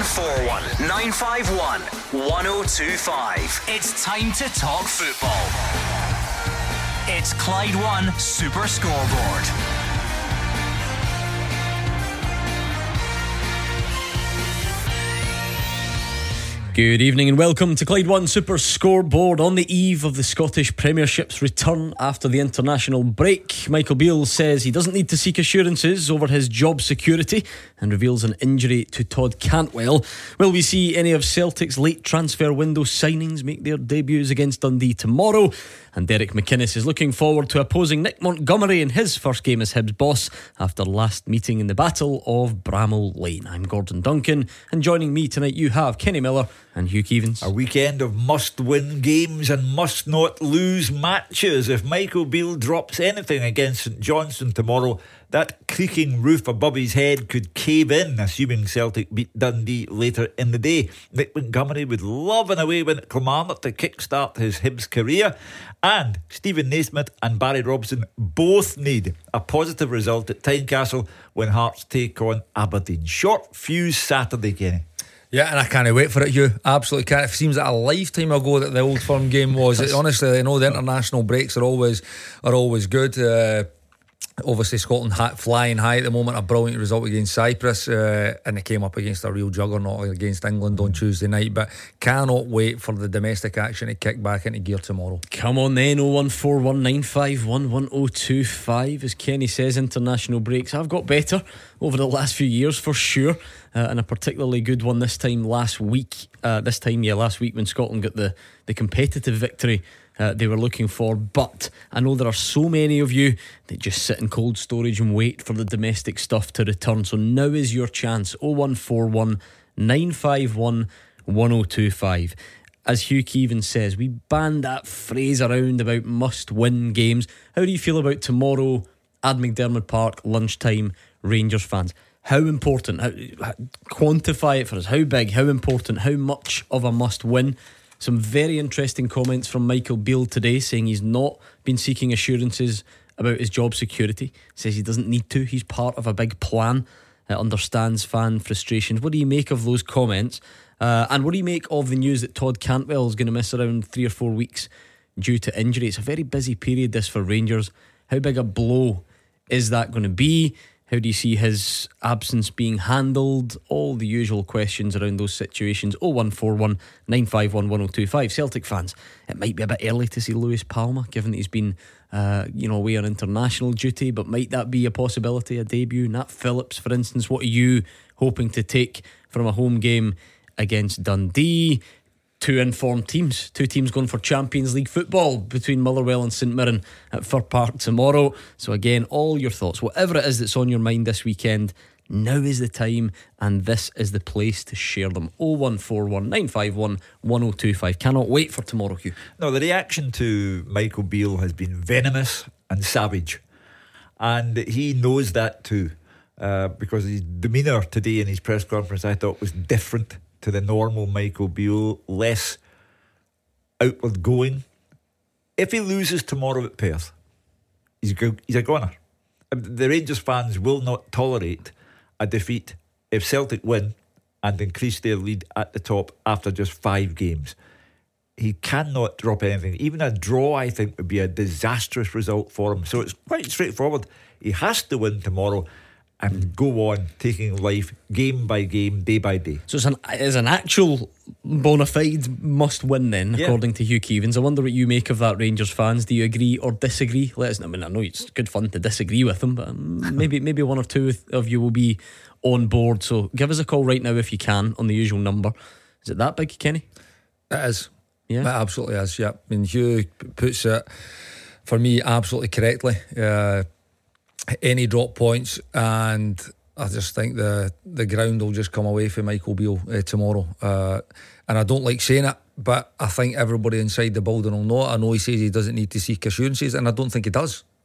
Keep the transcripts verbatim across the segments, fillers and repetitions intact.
one four one, nine five one, one oh two five. It's time to talk football. It's Clyde One Super Scoreboard. Good evening and welcome to Clyde One Super Scoreboard on the eve of the Scottish Premiership's return after the international break. Michael Beale says he doesn't need to seek assurances over his job security and reveals an injury to Todd Cantwell. Will we see any of Celtic's late transfer window signings make their debuts against Dundee tomorrow? And Derek McInnes is looking forward to opposing Nick Montgomery in his first game as Hibs boss after last meeting in the Battle of Bramall Lane. I'm Gordon Duncan, and joining me tonight you have Kenny Miller and Hugh Keevins. A weekend of must-win games and must-not-lose matches. If Michael Beale drops anything against St Johnstone tomorrow, that creaking roof above his head could cave in, assuming Celtic beat Dundee later in the day. Nick Montgomery would love an away win at Kilmarnock to kickstart his Hibs career. And Stephen Naismith and Barry Robson both need a positive result at Tynecastle when Hearts take on Aberdeen. Short fuse Saturday, Kenny. Yeah, and I can't wait for it, Hugh. Absolutely can't. It seems like a lifetime ago that the Old Firm game was. It, honestly, I know the international breaks are always are always good. Uh, obviously, Scotland ha- flying high at the moment. A brilliant result against Cyprus, uh, and they came up against a real juggernaut against England on Tuesday night. But cannot wait for the domestic action to kick back into gear tomorrow. Come on then, oh one four one, nine five one, one oh two five. As Kenny says, international breaks have got better over the last few years for sure. Uh, and a particularly good one this time last week. Uh, this time, yeah, last week when Scotland got the, the competitive victory uh, they were looking for. But I know there are so many of you that just sit in cold storage and wait for the domestic stuff to return. So now is your chance. oh one four one, nine five one, one oh two five. As Hugh Keevins says, we banned that phrase around about must-win games. How do you feel about tomorrow at McDermott Park, lunchtime, Rangers fans? How important, how, how, quantify it for us. How big, how important, how much of a must win? Some very interesting comments from Michael Beale today, saying he's not been seeking assurances about his job security. Says he doesn't need to. He's part of a big plan. Uh, understands fan frustrations. What do you make of those comments? Uh, and what do you make of the news that Todd Cantwell is going to miss around three or four weeks due to injury? It's a very busy period this for Rangers. How big a blow is that going to be? How do you see his absence being handled? All the usual questions around those situations. oh one four one, nine five one, one oh two five. Celtic fans, it might be a bit early to see Lewis Palmer, given that he's been uh, you know, away on international duty, but might that be a possibility, a debut? Nat Phillips, for instance, what are you hoping to take from a home game against Dundee? Two informed teams, two teams going for Champions League football between Motherwell and St Mirren at Fir Park tomorrow. So again, all your thoughts, whatever it is that's on your mind this weekend, now is the time and this is the place to share them. oh one four one, nine five one, one oh two five. Cannot wait for tomorrow, Hugh. No, the reaction to Michael Beale has been venomous and savage, and he knows that too, uh, because his demeanour today in his press conference I thought was different to the normal Michael Beale, less outward going. If he loses tomorrow at Perth, he's go- he's a goner. The Rangers fans will not tolerate a defeat if Celtic win and increase their lead at the top after just five games. He cannot drop anything. Even a draw, I think, would be a disastrous result for him. So it's quite straightforward. He has to win tomorrow and go on taking life game by game, day by day. So it's an, it's an actual bona fide must win then, yeah, according to Hugh Keevins. I wonder what you make of that, Rangers fans. Do you agree or disagree? Let us know. I mean, I know it's good fun to disagree with them, but um, maybe maybe one or two of you will be on board. So give us a call right now if you can on the usual number. Is it that big, Kenny? It is. Yeah, it absolutely is. Yeah, I mean, Hugh puts it for me absolutely correctly. Uh, any drop points, and I just think the the ground will just come away for Michael Beale uh, tomorrow. Uh, and I don't like saying it, but I think everybody inside the building will know it. I know he says he doesn't need to seek assurances, and I don't think he does.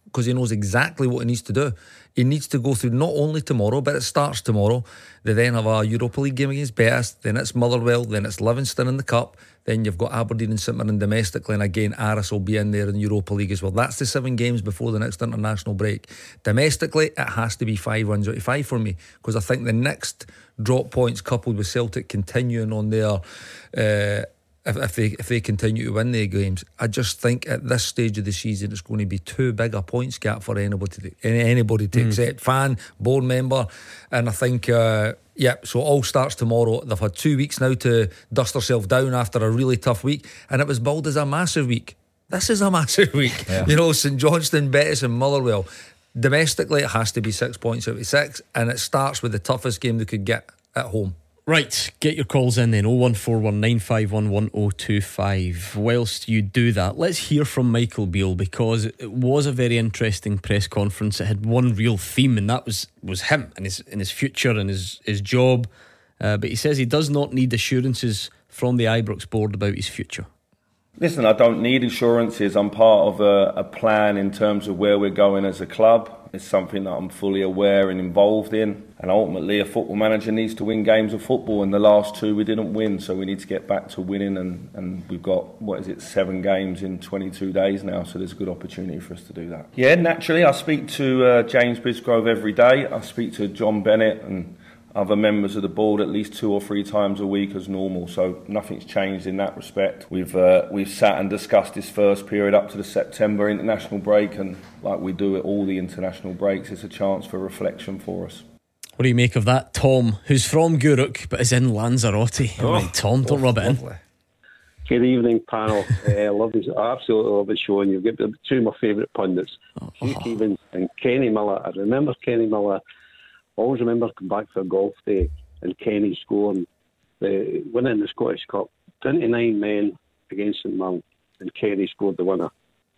because he knows exactly what he needs to do. He needs to go through not only tomorrow, but it starts tomorrow. They then have a Europa League game against Betis, then it's Motherwell, then it's Livingston in the Cup, then you've got Aberdeen and St Mirren domestically, and again Aris will be in there in the Europa League as well. That's the seven games before the next international break. Domestically, it has to be five wins out of five for me, because I think the next drop points, coupled with Celtic continuing on their uh, If, if they if they continue to win their games, I just think at this stage of the season it's going to be too big a points gap for anybody to, anybody to mm. accept, fan, board member. And I think uh, yeah, so it all starts tomorrow. They've had two weeks now to dust themselves down after a really tough week, and it was billed as a massive week. This is a massive week. Yeah. You know, St Johnstone, Betis and Motherwell. Domestically it has to be six points out of six, and it starts with the toughest game they could get at home. Right, get your calls in then, oh one four one nine five one one oh two five. Whilst you do that, let's hear from Michael Beale, because it was a very interesting press conference. It had one real theme, and that was, was him and his, and his future and his, his job. Uh, but he says he does not need assurances from the Ibrox board about his future. Listen, I don't need assurances. I'm part of a, a plan in terms of where we're going as a club. It's something that I'm fully aware and involved in. And ultimately, a football manager needs to win games of football. And the last two we didn't win, so we need to get back to winning. And, and we've got, what is it, seven games in twenty-two days now. So there's a good opportunity for us to do that. Yeah, naturally, I speak to uh, James Bisgrove every day. I speak to John Bennett and other members of the board at least two or three times a week as normal, so nothing's changed in that respect. We've uh, we've sat and discussed this first period up to the September international break, and like we do at all the international breaks, it's a chance for reflection for us. What do you make of that, Tom, who's from Gourock but is in Lanzarote? Oh, right, Tom, don't oh, rub it lovely. in. Good evening, panel. I uh, love this. I absolutely love the show, and you've got two of my favourite pundits, oh. Hugh Keevins and Kenny Miller. I remember Kenny Miller. Always remember coming back for a golf day and Kenny scoring, the winning the Scottish Cup, twenty-nine men against St Mirren, and Kenny scored the winner.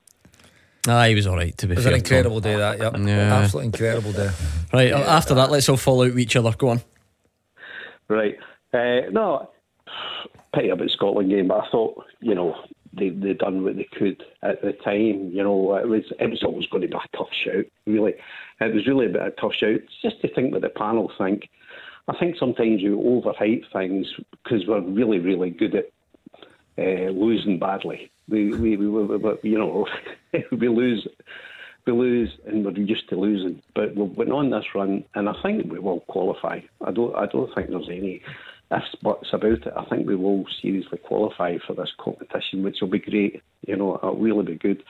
Ah, he was all right, to be fair. It was fair, an incredible Tom. day, that, yep. Yeah. Absolutely incredible day. Right, yeah, after that, let's all fall out with each other. Go on. Right. Uh, no, pity about the Scotland game, but I thought, you know, they they done what they could at the time. You know, it was it was always going to be a tough shout, really. It was really a bit of a tough shout. It's just to think what the panel think. I think sometimes you overhype things because we're really, really good at uh, losing badly. We, we, we, we, we you know, we lose, we lose, and we're used to losing. But we've been on this run, and I think we will qualify. I don't, I don't think there's any ifs buts about it. I think we will seriously qualify for this competition, which will be great. You know, it'll really be good.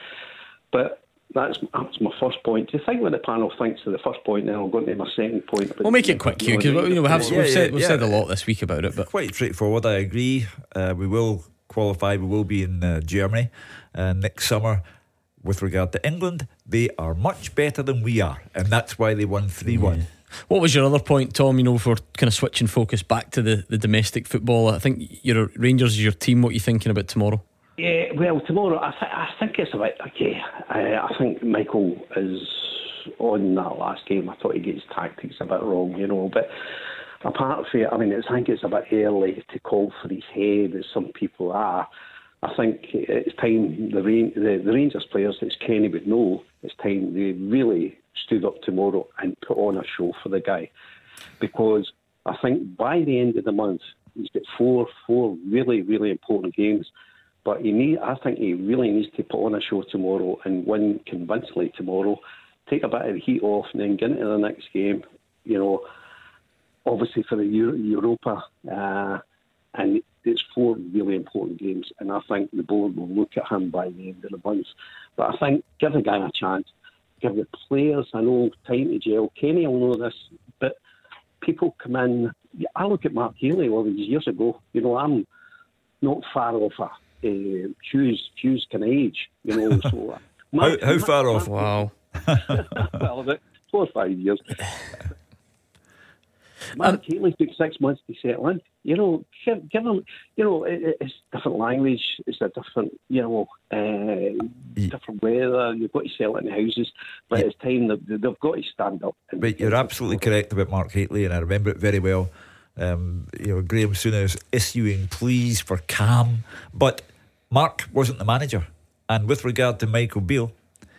But That's, that's my first point. Do you think what the panel thinks of the first point, then I'll go into my second point? We'll make it quick, Hugh, because you know, we have, yeah, we've, yeah, said, we've yeah. said a lot this week about it. But quite straightforward, I agree. Uh, we will qualify. We will be in uh, Germany uh, next summer. With regard to England, they are much better than we are, and that's why they won three one. Yeah. What was your other point, Tom, you know, for kind of switching focus back to the, the domestic football? I think your Rangers is your team. What are you thinking about tomorrow? Yeah, well, tomorrow, I, th- I think it's about, okay, I, I think Michael is on that last game. I thought he gets tactics a bit wrong, you know, but apart from it, I mean, I think it's a bit early to call for his head, as some people are. I think it's time the, the, the Rangers players, as Kenny would know, it's time they really stood up tomorrow and put on a show for the guy. Because I think by the end of the month, he's got four, four really, really important games. But he need, I think he really needs to put on a show tomorrow and win convincingly tomorrow, take a bit of the heat off and then get into the next game, you know, obviously for the Euro- Europa. Uh, and it's four really important games. And I think the board will look at him by the end of the month. But I think give the guy a chance. Give the players, I know, time to gel. Kenny will know this, but people come in. I look at Mark Healy all these years ago. You know, I'm not far off a uh, Hughes, Hughes kind of age. You know, so uh, Mark, how, how far Mark, off? Wow. Well, about four or five years. Mark um, Healy took six months to settle in. You know, give, give him. You know, it, it's different language. It's a different, you know, uh, different weather. You've got to settle in the houses, but yeah. It's time that they've got to stand up. And but you're absolutely correct about Mark Hateley, and I remember it very well. Um, you know, Graham Souness issuing pleas for calm, but Mark wasn't the manager. And with regard to Michael Beale,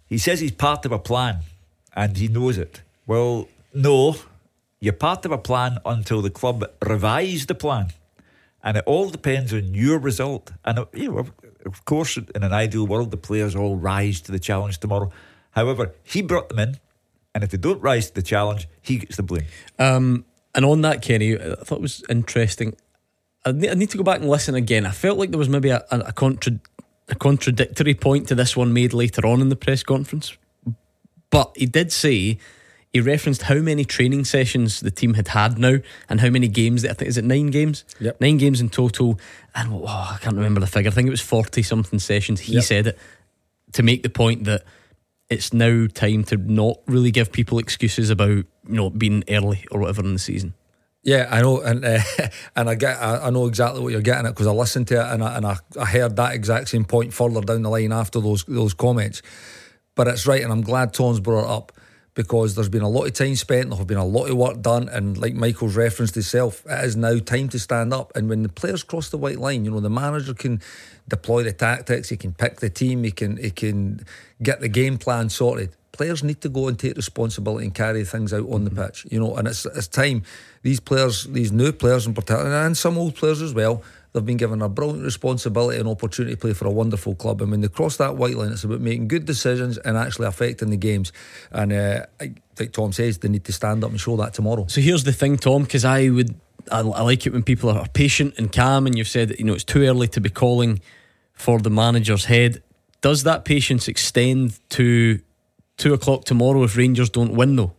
he says he's part of a plan and he knows it. Well, no, you're part of a plan until the club revise the plan, and it all depends on your result. And you know, of course, in an ideal world, the players all rise to the challenge tomorrow. However, he brought them in, and if they don't rise to the challenge, he gets the blame. Um, and on that, Kenny, I thought it was interesting. I need, I need to go back and listen again. I felt like there was maybe a, a, a, contra- a contradictory point to this one made later on in the press conference. But he did say, he referenced how many training sessions the team had had now and how many games. That I think, is it nine games? Yep. Nine games in total. And oh, I can't remember the figure. I think it was forty something sessions. He yep. said it to make the point that it's now time to not really give people excuses about, you know, being early or whatever in the season. Yeah, I know, and uh, and I get, I, I know exactly what you're getting at, because I listened to it and I, and I, I heard that exact same point further down the line after those those comments. But it's right, and I'm glad Tom's brought it up, because there's been a lot of time spent, there have been a lot of work done, and like Michael's referenced himself, it is now time to stand up. And when the players cross the white line, you know, the manager can deploy the tactics, he can pick the team, he can he can get the game plan sorted. Players need to go and take responsibility and carry things out on the pitch, you know. And it's it's time. These players, these new players in particular, and some old players as well, they've been given a brilliant responsibility and opportunity to play for a wonderful club. And when they cross that white line, it's about making good decisions and actually affecting the games. And uh, like Tom says, they need to stand up and show that tomorrow. So here's the thing, Tom, because I would I, I like it when people are patient and calm, and you've said that, you know, it's too early to be calling for the manager's head. Does that patience extend to two o'clock tomorrow if Rangers don't win, though?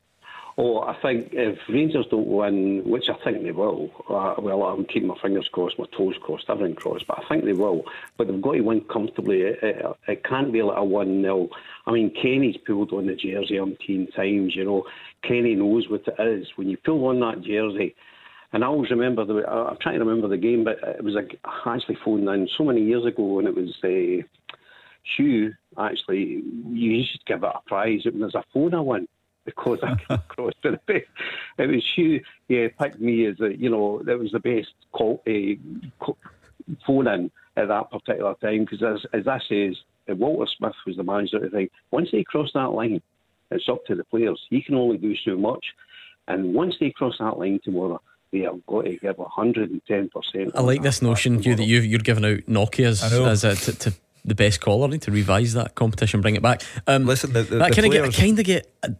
Oh, I think if Rangers don't win, which I think they will, uh, well, I'm keeping my fingers crossed, my toes crossed, everything crossed, but I think they will. But they've got to win comfortably. It, it, it can't be like a one nil. I mean, Kenny's pulled on the jersey umpteen times, you know. Kenny knows what it is. When you pull on that jersey, and I always remember, the, I'm trying to remember the game, but it was like, I actually phoned in so many years ago, and it was uh, Hugh, actually, you should give it a prize. It was a phone I won, because I came across it. It was Hugh, yeah, picked me as a, you know, that was the best call, uh, phone in at that particular time, because as, as that says, Walter Smith was the manager at the time. Once they cross that line, it's up to the players. You can only do so much, and once they cross that line tomorrow, they have got to give one hundred ten percent. I like this notion, Hugh, that you, you're giving out Nokia's as a, to, to the best caller. I need to revise that competition, bring it back. Um, Listen, the, the, that the kind of players... get, I kind of get. Uh,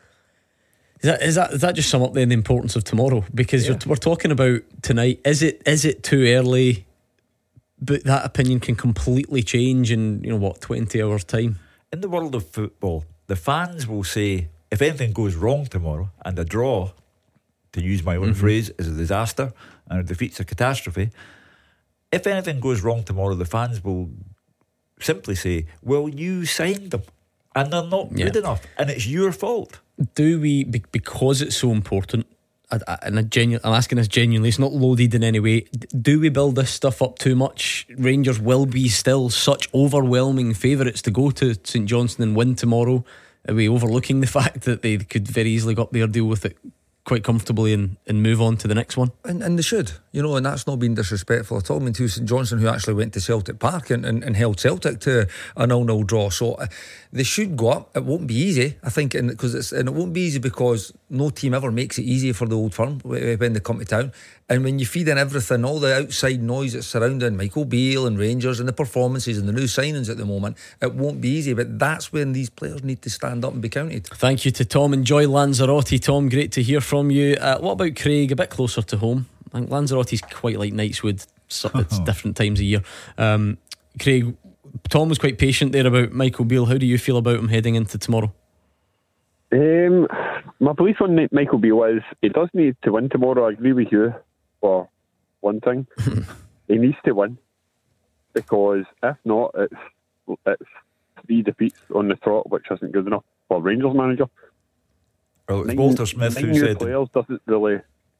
is that is that does that just sum up then the importance of tomorrow? Because yeah. we're talking about tonight. Is it is it too early? But that opinion can completely change in, you know, what, twenty hours time. In the world of football, the fans will say, if anything goes wrong tomorrow, and a draw, to use my own mm-hmm. phrase, is a disaster, and a defeat's a catastrophe. If anything goes wrong tomorrow, the fans will simply say, well, you signed them and they're not yeah. good enough, and it's your fault. Do we, because it's so important, I, I, and I genu- I'm asking this genuinely, it's not loaded in any way, do we build this stuff up too much? Rangers will be still such overwhelming favourites to go to St Johnstone and win tomorrow. Are we overlooking the fact that they could very easily go up there, deal with it quite comfortably and, and move on to the next one? And, and they should, you know, and that's not being disrespectful at all. I mean, to St Johnstone, who actually went to Celtic Park and, and, and held Celtic to a nil nil draw. So uh, they should go up. It won't be easy, I think, and because it's and it won't be easy because no team ever makes it easy for the Old Firm when they come to town. And when you feed in everything, all the outside noise that's surrounding Michael Beale and Rangers and the performances and the new signings at the moment, it won't be easy. But that's when these players need to stand up and be counted. Thank you to Tom. Enjoy Lanzarote, Tom. Great to hear from you. Uh, what about Craig? A bit closer to home. I think Lanzarote's quite like Knightswood. So it's different times a year. Um, Craig, Tom was quite patient there about Michael Beale. How do you feel about him heading into tomorrow? Um, my belief on Michael Beale is he does need to win tomorrow. I agree with you for one thing. He needs to win, because if not, it's it's three defeats on the trot, which isn't good enough for Rangers manager. Well, it was Walter Smith who said players doesn't really.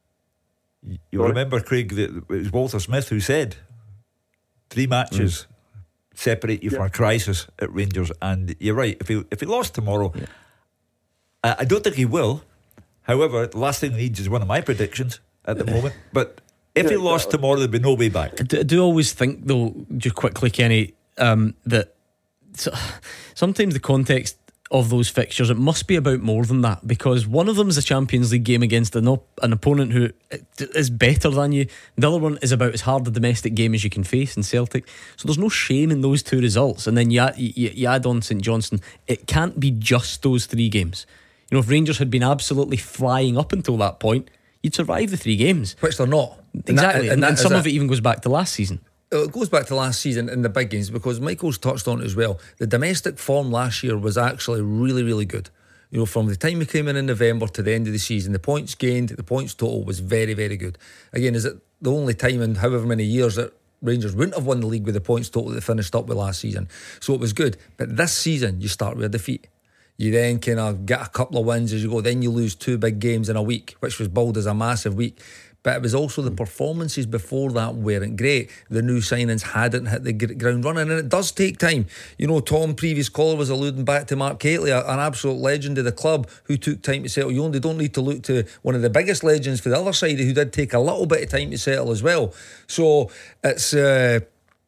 You Sorry? remember, Craig, that it was Walter Smith who said three matches mm. separate you yeah. from a crisis at Rangers, and you're right. If he if he lost tomorrow, yeah. I, I don't think he will. However, the last thing he needs is one of my predictions at the moment. But if yeah, he lost exactly. tomorrow, there'd be no way back. I do, I do always think, though, just quickly, Kenny, um, that so, sometimes the context of those fixtures, it must be about more than that, because one of them is a Champions League game against an, op- an opponent who is better than you. The other one is about as hard a domestic game as you can face in Celtic. So there's no shame in those two results. And then you add, you, you add on St Johnstone. It can't be just those three games. You know, if Rangers had been absolutely flying up until that point, you'd survive the three games, which they're not. Exactly. And, that, and, and, that and some it. of it even goes back to last season. It goes back to last season in the big games, because Michael's touched on it as well. The domestic form last year was actually really, really good. You know, from the time we came in in November to the end of the season, the points gained, the points total was very, very good. Again, is it the only time in however many years that Rangers wouldn't have won the league with the points total that they finished up with last season? So it was good. But this season, you start with a defeat. You then kind of get a couple of wins as you go. Then you lose two big games in a week, which was billed as a massive week. But it was also the performances before that weren't great. The new signings hadn't hit the ground running, and it does take time. You know, Tom, previous caller, was alluding back to Mark Catley, an absolute legend of the club who took time to settle. You only don't need to look to one of the biggest legends for the other side who did take a little bit of time to settle as well. So it's... Uh,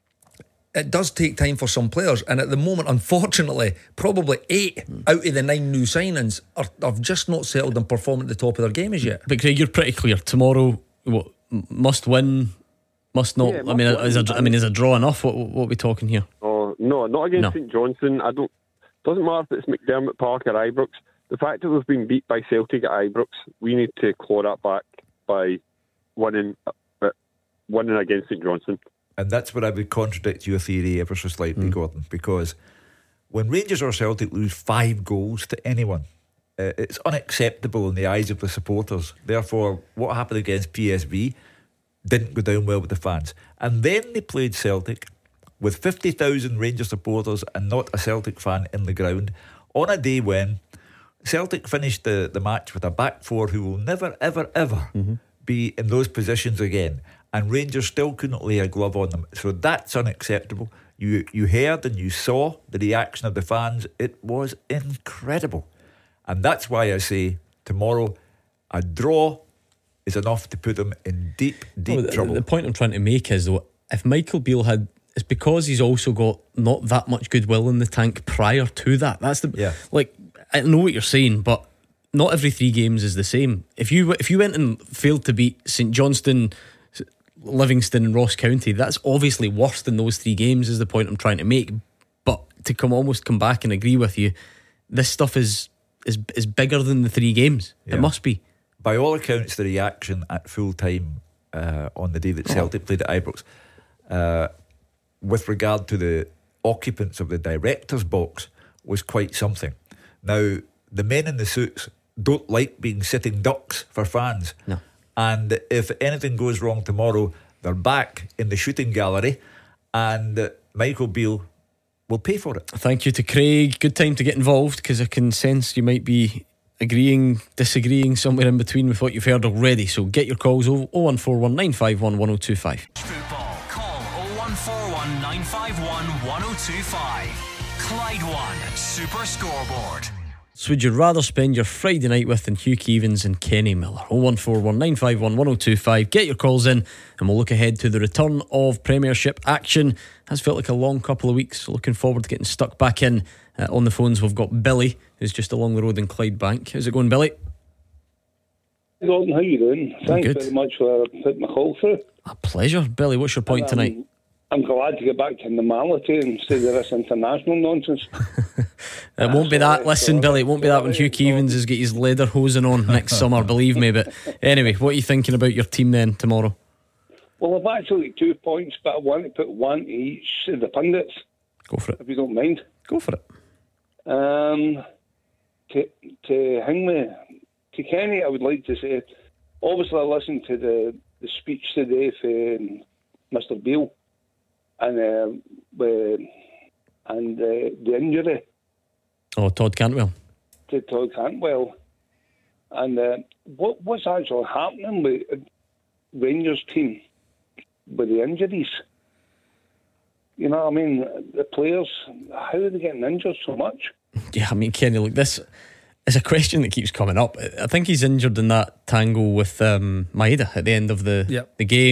It does take time for some players, and at the moment, unfortunately, probably eight out of the nine new signings are, have just not settled and performed at the top of their game as yet. But Craig, you're pretty clear. Tomorrow, what, must win, must not. Yeah, I mean, must is a, win. I mean, is a draw enough? What, what are we talking here? Oh no, not against No. St Johnstone. I don't. Doesn't matter if it's McDermott Park or Ibrox. The fact that we've been beat by Celtic at Ibrox, we need to claw that back by winning, uh, winning against St Johnstone. And that's where I would contradict your theory ever so slightly, mm. Gordon, because when Rangers or Celtic lose five goals to anyone, uh, it's unacceptable in the eyes of the supporters. Therefore, what happened against P S V didn't go down well with the fans. And then they played Celtic with fifty thousand Rangers supporters and not a Celtic fan in the ground on a day when Celtic finished the, the match with a back four who will never, ever, ever mm-hmm. be in those positions again. And Rangers still couldn't lay a glove on them. So that's unacceptable. You you heard and you saw the reaction of the fans. It was incredible. And that's why I say tomorrow a draw is enough to put them in deep, deep no, the, trouble. The point I'm trying to make is, though, if Michael Beale had, it's because he's also got not that much goodwill in the tank prior to that. That's the yeah. Like, I know what you're saying, but not every three games is the same. If you if you went and failed to beat St Johnstone, Livingston and Ross County, that's obviously worse than those three games, is the point I'm trying to make. But to come almost come back and agree with you, this stuff is is is bigger than the three games. Yeah. It must be. By all accounts, the reaction at full time uh, on the day that Celtic oh. played at Ibrox, uh, with regard to the occupants of the director's box, was quite something. Now, the men in the suits don't like being sitting ducks for fans. No. And if anything goes wrong tomorrow, they're back in the shooting gallery, and Michael Beale will pay for it. Thank you to Craig. Good time to get involved, because I can sense you might be agreeing, disagreeing, somewhere in between with what you've heard already. So get your calls oh one four one nine five one one oh two five. Football. Call oh one four one nine five one one oh two five. Clyde One Super Scoreboard. So would you rather spend your Friday night with than Hugh Keevins and Kenny Miller? oh one four one nine five one one oh two five. Get your calls in and we'll look ahead to the return of Premiership action. Has felt like a long couple of weeks. Looking forward to getting stuck back in. Uh, on the phones we've got Billy, who's just along the road in Clydebank. How's it going, Billy? Gordon, how you doing? Thanks good. very much for putting my call through. A pleasure. Billy, what's your point um, tonight? I'm glad to get back to normality instead of this international nonsense. It won't be that. Listen, Billy, it won't be that when Hugh Keevins has got his leather hosing on next summer, believe me. But anyway, what are you thinking about your team then tomorrow? Well, I've actually got two points, but I want to put one to each of the pundits. Go for it. If you don't mind. Go for it. Um, to, to hang me, to Kenny, I would like to say, obviously I listened to the, the speech today from Mister Beale. And uh, uh, and uh, the injury. Oh, Todd Cantwell. To Todd Cantwell. And uh, what what's actually happening with Rangers team with the injuries? You know what I mean? The players, how are they getting injured so much? Yeah, I mean, Kenny, look, this is a question that keeps coming up. I think he's injured in that tangle with um, Maeda at the end of the, yep. the game.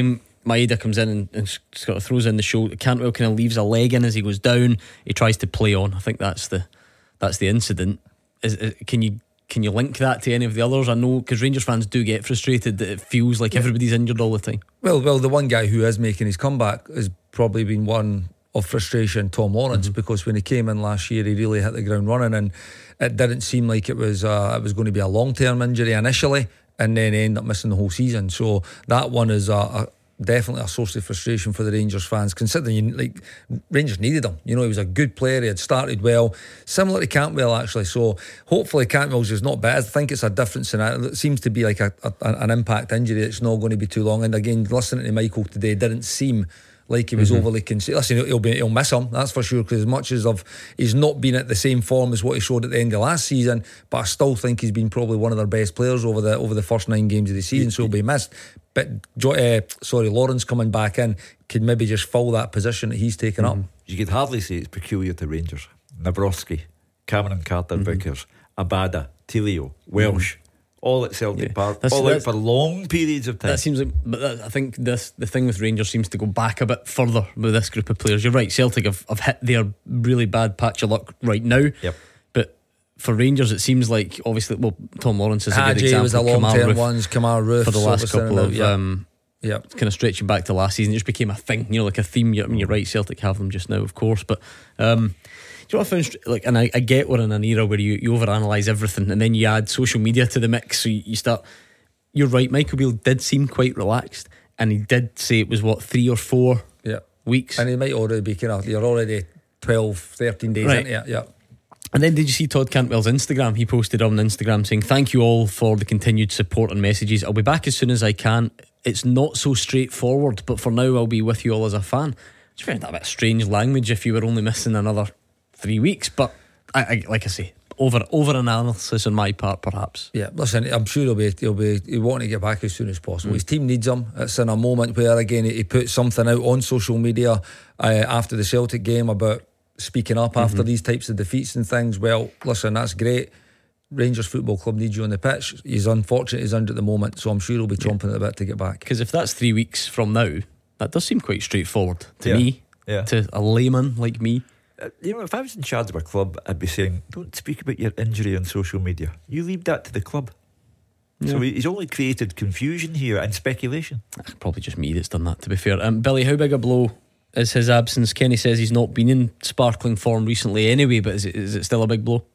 Maeda comes in and, and sort of throws in the shoulder. Cantwell kind of leaves a leg in as he goes down. He tries to play on. I think that's the that's the incident. Is, is, can you can you link that to any of the others? I know because Rangers fans do get frustrated that it feels like everybody's injured all the time. Well, well, the one guy who is making his comeback has probably been one of frustration, Tom Lawrence, mm-hmm. because when he came in last year, he really hit the ground running, and it didn't seem like it was uh, it was going to be a long term injury initially, and then end up missing the whole season. So that one is a, a definitely a source of frustration for the Rangers fans, considering you, like Rangers needed him. You know, he was a good player. He had started well, similar to Cantwell actually. So hopefully Cantwell's just not bad. I think it's a difference in it. It seems to be like a, a, an impact injury. It's not going to be too long. And again, listening to Michael today, didn't seem like he was mm-hmm. overly concerned. Listen, he'll, be, he'll miss him, that's for sure, because as much as of he's not been at the same form as what he showed at the end of last season, but I still think he's been probably one of their best players over the over the first nine games of the season, so he'll be missed. But uh, sorry, Lawrence coming back in could maybe just fill that position that he's taken mm-hmm. up. You could hardly say it's peculiar to Rangers. Nabrowski, Cameron Carter, mm-hmm. Vickers, Abada, Tilio, Welsh, mm-hmm. all at Celtic yeah. Park, that's, all that's, out for long periods of time. That seems like, but that, I think this the thing with Rangers seems to go back a bit further with this group of players. You're right, Celtic have, have hit their really bad patch of luck right now. Yep. But for Rangers, it seems like obviously, well, Tom Lawrence is a good example. was a long term ones. Kemar Roofe for the last couple of yeah. um, yeah, kind of stretching back to last season, it just became a thing. You know, like a theme. I mean, you're right, Celtic have them just now, of course, but. Um, Do you know what I found? Like, and I, I get we're in an era where you, you overanalyse everything, and then you add social media to the mix, so you, you start. You're right. Michael Beale did seem quite relaxed, and he did say it was what three or four yeah. weeks, and he might already be kind of. You're already twelve, thirteen days right. into it, yeah. And then did you see Todd Cantwell's Instagram? He posted on Instagram saying, "Thank you all for the continued support and messages. I'll be back as soon as I can. It's not so straightforward, but for now I'll be with you all as a fan." I just found that a bit strange language if you were only missing another three weeks, but I, I like I say, over over analysis on my part, perhaps. Yeah, listen, I'm sure he'll be he'll be he wanting to get back as soon as possible. Mm. His team needs him. It's in a moment where again he put something out on social media uh, after the Celtic game about speaking up mm-hmm. after these types of defeats and things. Well, listen, that's great. Rangers Football Club needs you on the pitch. He's unfortunate he's injured at the moment, so I'm sure he'll be chomping yeah. at the bit to get back. Because if that's three weeks from now, that does seem quite straightforward to yeah. me, yeah. to a layman like me. Uh, you know, if I was in charge of a club, I'd be saying, don't speak about your injury on social media. You leave that to the club. Yeah. So he's only created confusion here and speculation. Probably just me that's done that, to be fair. Um, Billy, how big a blow is his absence? Kenny says he's not been in sparkling form recently anyway, but is it, is it still a big blow?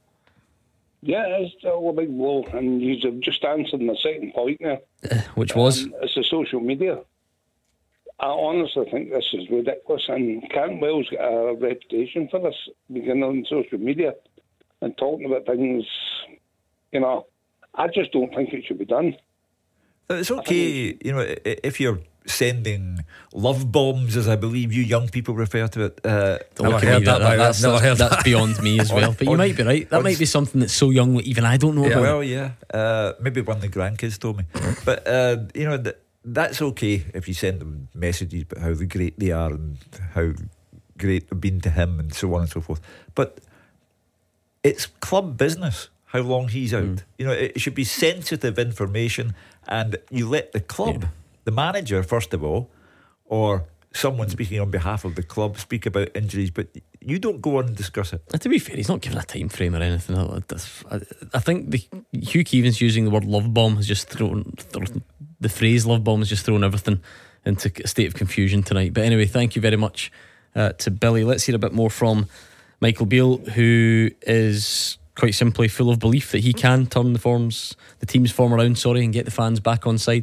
Yeah, it's still a big blow, and you've just answered my second point now. Uh, which was? Um, it's the social media. I honestly think this is ridiculous, and Cantwell's got a reputation for this, beginning on social media and talking about things, you know. I just don't think it should be done. It's okay, you know, if you're sending love bombs, as I believe you young people refer to it. Uh, never heard that, that, that's, never heard that's that. Beyond me as well. But you might be right. That might be something that's so young that even I don't know yeah, about. Well, yeah. Uh, maybe one of the grandkids told me. But, uh, you know, th- that's okay if you send them messages about how great they are and how great they've been to him and so on and so forth. But it's club business how long he's out. Mm. You know, it should be sensitive information, and you let the club, yeah. the manager first of all, or someone speaking on behalf of the club, speak about injuries, but you don't go on and discuss it. To be fair, he's not given a time frame or anything. I think the Hugh Keevins using the word love bomb has just thrown the phrase love bomb has just thrown everything into a state of confusion tonight. But anyway, thank you very much uh, to Billy. Let's hear a bit more from Michael Beale, who is quite simply full of belief that he can turn the forms, the team's form around, sorry, and get the fans back on side.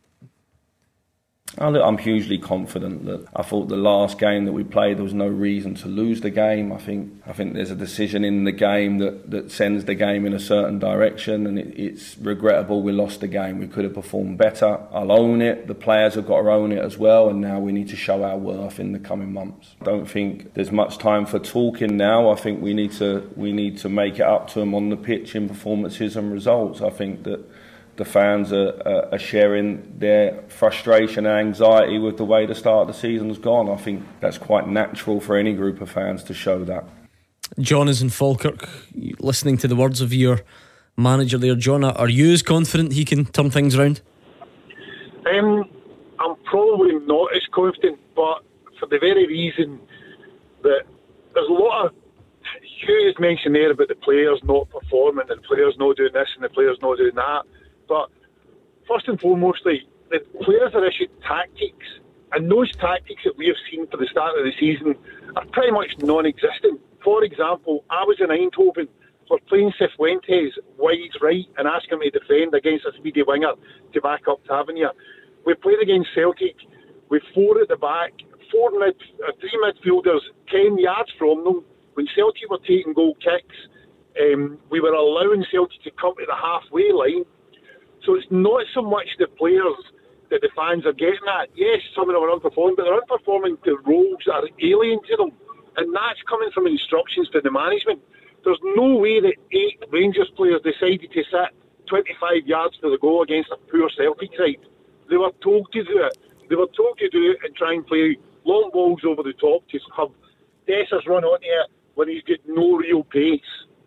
I'm hugely confident that I thought the last game that we played, there was no reason to lose the game. I think I think there's a decision in the game that, that sends the game in a certain direction, and it, it's regrettable we lost the game. We could have performed better. I'll own it. The players have got to own it as well, and now we need to show our worth in the coming months. I don't think there's much time for talking now. I think we need to we need to make it up to them on the pitch in performances and results. I think that the fans are, are sharing their frustration and anxiety with the way the start of the season's gone. I think that's quite natural for any group of fans to show that. John is in Falkirk, listening to the words of your manager there. John, are you as confident he can turn things around? Um, I'm probably not as confident, but for the very reason that there's a lot of, Hugh has mentioned there about the players not performing and players not doing this and the players not doing that. But first and foremostly, the players are issued tactics, and those tactics that we have seen for the start of the season are pretty much non-existent. For example, I was in Eindhoven. We're playing Cifuentes wide right and asking him to defend against a speedy winger to back up Tavernier. We played against Celtic with four at the back, four mid, uh, three midfielders, ten yards from them. When Celtic were taking goal kicks, um, we were allowing Celtic to come to the halfway line. So it's not so much the players that the fans are getting at. Yes, some of them are underperforming, but they're underperforming to roles that are alien to them. And that's coming from instructions from the management. There's no way that eight Rangers players decided to sit twenty-five yards to the goal against a poor Celtic side. They were told to do it. They were told to do it and try and play long balls over the top to have Dessers run onto it when he's got no real pace.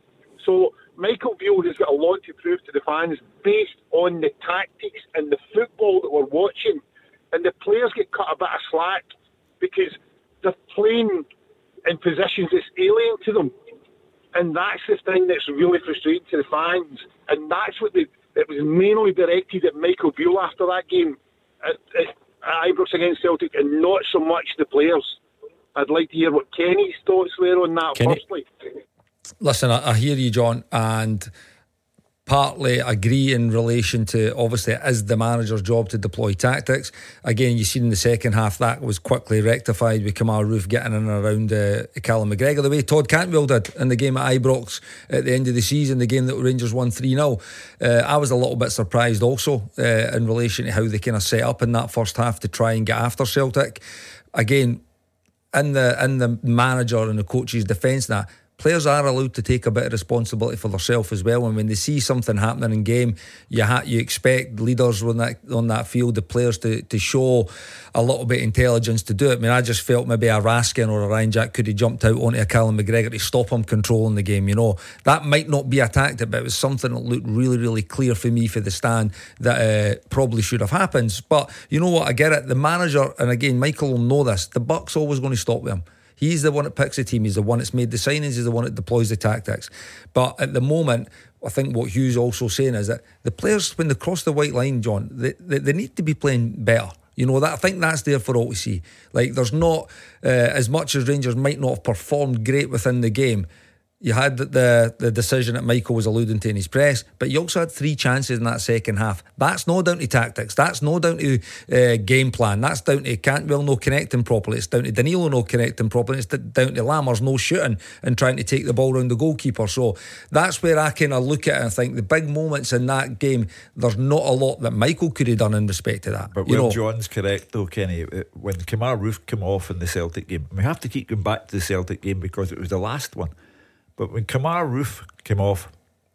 So Michael Beale has got a lot to prove to the fans based on the tactics and the football that we're watching. And the players get cut a bit of slack because they're playing in positions that's alien to them. And that's the thing that's really frustrating to the fans. And that's what they, it was mainly directed at Michael Beale after that game at, at, at Ibrox against Celtic, and not so much the players. I'd like to hear what Kenny's thoughts were on that. Kenny. Firstly. Listen, I, I hear you, John, and partly agree in relation to, obviously it is the manager's job to deploy tactics. Again, you see in the second half that was quickly rectified with Kemar Roofe getting in and around uh, Callum McGregor, the way Todd Cantwell did in the game at Ibrox at the end of the season, the game that Rangers won three nil. Uh, I was a little bit surprised also uh, in relation to how they kind of set up in that first half to try and get after Celtic. Again, in the in the manager and the coach's defence, that players are allowed to take a bit of responsibility for themselves as well. And when they see something happening in game, you ha- you expect leaders on that on that field, the players to, to show a little bit of intelligence to do it. I mean, I just felt maybe a Raskin or a Ryan Jack could have jumped out onto a Callum McGregor to stop him controlling the game. You know, that might not be a tactic, but it was something that looked really, really clear for me for the stand that uh, probably should have happened. But you know what, I get it. The manager, and again, Michael will know this, the buck's always going to stop with him. He's the one that picks the team. He's the one that's made the signings. He's the one that deploys the tactics. But at the moment, I think what Hugh's also saying is that the players, when they cross the white line, John, they, they, they need to be playing better. You know, that I think that's there for all to see. Like, there's not, uh, as much as Rangers might not have performed great within the game, you had the the decision that Michael was alluding to in his press, but you also had three chances in that second half. That's no down to tactics. That's no down to uh, game plan. That's down to Cantwell no connecting properly. It's down to Danilo no connecting properly. It's down to Lammers no shooting and trying to take the ball round the goalkeeper. So that's where I kind of look at it and think the big moments in that game, there's not a lot that Michael could have done in respect to that. But you where know, John's correct though, Kenny, when Kemar Roofe came off in the Celtic game, we have to keep going back to the Celtic game because it was the last one. But when Kemar Roofe came off,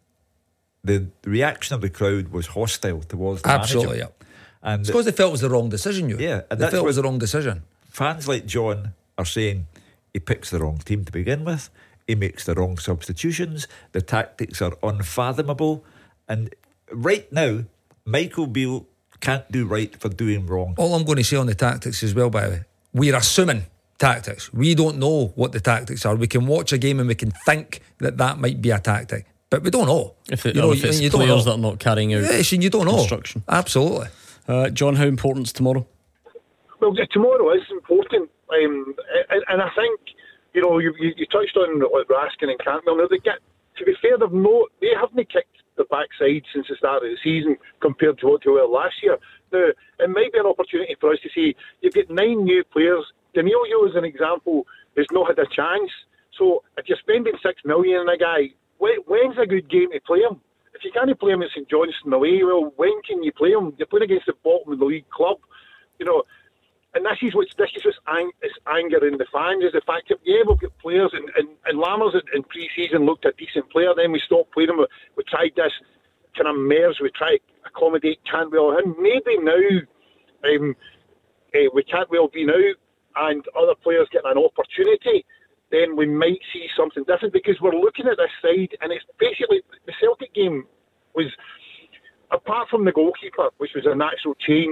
the, the reaction of the crowd was hostile towards the absolutely, manager. Yeah. And it's because they felt it was the wrong decision. You, yeah, and they felt it was the wrong decision. Fans like John are saying he picks the wrong team to begin with. He makes the wrong substitutions. The tactics are unfathomable. And right now, Michael Beale can't do right for doing wrong. All I'm going to say on the tactics as well, by the way, we're assuming tactics. We don't know what the tactics are. We can watch a game and we can think that that might be a tactic, but we don't know. If, it, you know, if it's you players don't know. that are not carrying out yes, and you don't know. instruction. Absolutely. Uh, John, how important is tomorrow? Well, tomorrow is important, um, and, and I think you know you, you, you touched on like Raskin and Cantwell. Now they get, to be fair, they've no, they haven't kicked the backside since the start of the season compared to what they were last year. Now it might be an opportunity for us to see you've got nine new players. Danilo, as an example, has not had a chance. So if you're spending six million on a guy, when, when's a good game to play him? If you can't play him at St Johnstone away, well, when can you play him? You're playing against the bottom of the league club, you know. And this is what's this is what's ang- is angering the fans, is the fact that yeah, we've got players, and, and, and Lammers in, in pre-season looked a decent player. Then we stopped playing him. We, we tried this kind of merge. We tried to accommodate Cantwell, and maybe now um, uh, we can't well be now. And other players getting an opportunity, then we might see something different, because we're looking at this side and it's basically the Celtic game was, apart from the goalkeeper, which was a natural change,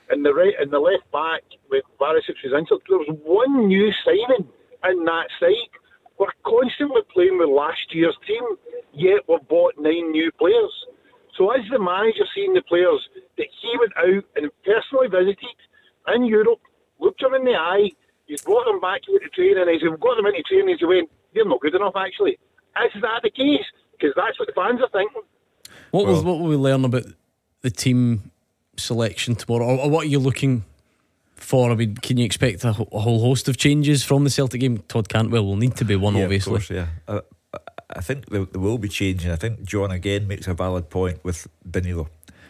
and the right and the left back with Barisic was injured. There was one new signing in that side. We're constantly playing with last year's team, yet we've bought nine new players. So as the manager seeing the players that he went out and personally visited in Europe, looked them in the eye, he's brought them back into training, and he's got them into training, and he went, they're not good enough actually. Is that the case? Because that's what the fans are thinking. What Well- will what will we learn about the team selection tomorrow, or, or what are you looking for? I mean, can you expect a, a whole host of changes from the Celtic game? Todd Cantwell will need to be one, Yeah, obviously. Of course, yeah. Uh, I think there, there will be changing. I think John again makes a valid point with Danilo.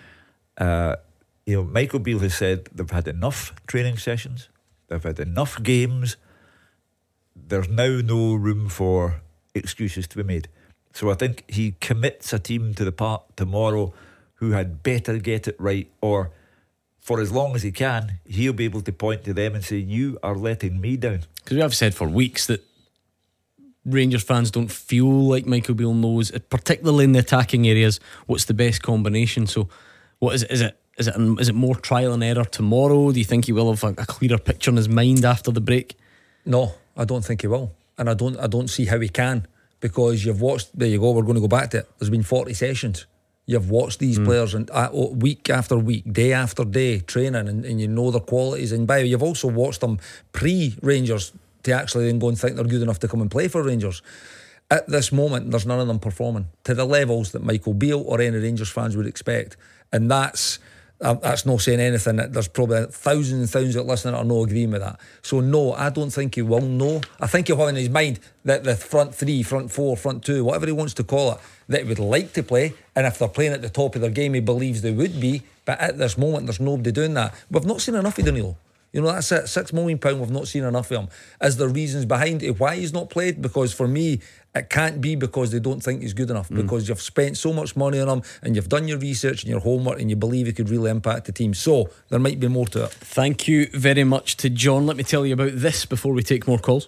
Uh, you know, Michael Beale has said they've had enough training sessions, they've had enough games. There's now no room for excuses to be made. So I think he commits a team to the part tomorrow who had better get it right, or for as long as he can, he'll be able to point to them and say, you are letting me down. Because we have said for weeks that Rangers fans don't feel like Michael Beale knows, particularly in the attacking areas, what's the best combination. So what is it? Is it is it, is it more trial and error tomorrow? Do you think he will have a, a clearer picture in his mind after the break? No, I don't think he will, and I don't. I don't see how he can, because you've watched. There you go. We're going to go back to it. There's been forty sessions. You've watched these mm. players and uh, week after week, day after day, training, and, and you know their qualities. And by the way, you've also watched them pre-Rangers to actually then go and think they're good enough to come and play for Rangers. At this moment, there's none of them performing to the levels that Michael Beale or any Rangers fans would expect, and that's. Um, that's not saying anything. There's probably thousands and thousands that listening are not agreeing with that. So no, I don't think he will. No, I think he'll have in his mind that the front three, front four, front two, whatever he wants to call it, that he would like to play, and if they're playing at the top of their game, he believes they would be. But at this moment, there's nobody doing that. We've not seen enough of Danilo. You know, that's it. Six million pound. We've not seen enough of him. Is there reasons behind it why he's not played? Because for me, it can't be because they don't think he's good enough. Mm. Because you've spent so much money on him, and you've done your research and your homework, and you believe he could really impact the team. So there might be more to it. Thank you very much to John. Let me tell you about this before we take more calls.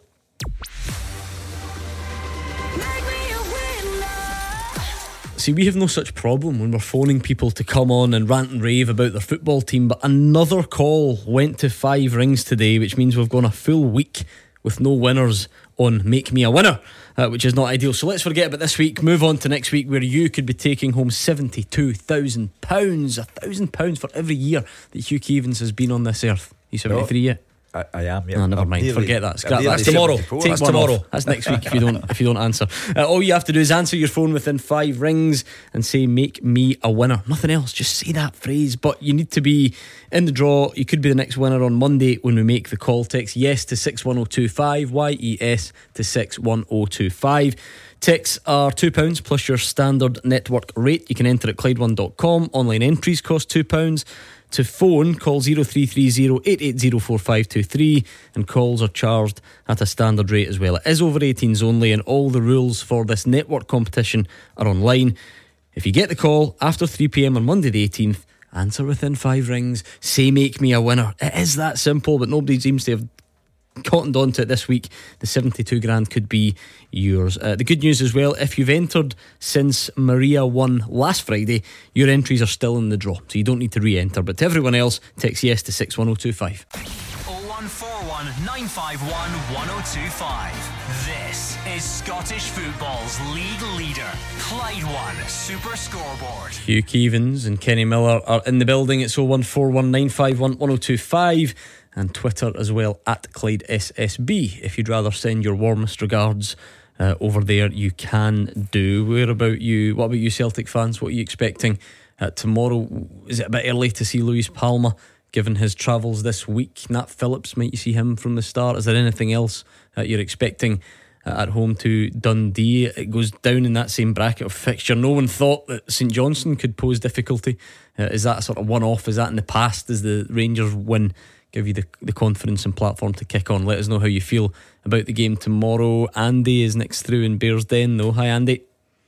See, we have no such problem when we're phoning people to come on and rant and rave about their football team, but another call went to five rings today, which means we've gone a full week with no winners on Make Me a Winner, uh, which is not ideal. So let's forget about this week, move on to next week, where you could be taking home seventy-two thousand pounds, a thousand pounds for every year that Hugh Keevins has been on this earth. He's seventy-three yet? I, I am, yeah. Oh, never I'm mind. nearly, Forget that. Scrap I'm that. nearly That's tomorrow. seventy-four. Take That's one tomorrow. off. That's next week if you don't if you don't answer. Uh, all you have to do is answer your phone within five rings and say "Make me a winner." Nothing else. Just say that phrase. But you need to be in the draw. You could be the next winner on Monday when we make the call. Text yes to six one oh two five. Y E S to six one oh two five. Texts are two pounds plus your standard network rate. You can enter at Clyde one dot com. Online entries cost two pounds. To phone, call zero three three zero eight eight zero four five two three, and calls are charged at a standard rate as well. It is over eighteens only, and all the rules for this network competition are online. If you get the call after three p.m. on Monday the eighteenth, answer within five rings, say "Make me a winner." It is that simple, but nobody seems to have cottoned on to it this week. The seventy-two grand could be yours. Uh, the good news as well, if you've entered since Maria won last Friday, your entries are still in the draw, so you don't need to re-enter. But to everyone else, text yes to six one oh two five. oh one four one nine five one one oh two five. This is Scottish football's league leader, Clyde One Super Scoreboard. Hugh Keevins and Kenny Miller are in the building. It's oh one four one nine five one one oh two five. And Twitter as well, at Clyde S S B. If you'd rather send your warmest regards uh, over there, you can do. Where about you? What about you, Celtic fans? What are you expecting uh, tomorrow? Is it a bit early to see Luis Palma, given his travels this week? Nat Phillips, might you see him from the start? Is there anything else uh, you're expecting uh, at home to Dundee? It goes down in that same bracket of fixture. No one thought that St Johnstone could pose difficulty. Uh, is that a sort of one-off? Is that in the past? Does the Rangers win give you the, the confidence and platform to kick on? Let us know how you feel about the game tomorrow. Andy is next through in Bearsden though. Hi Andy.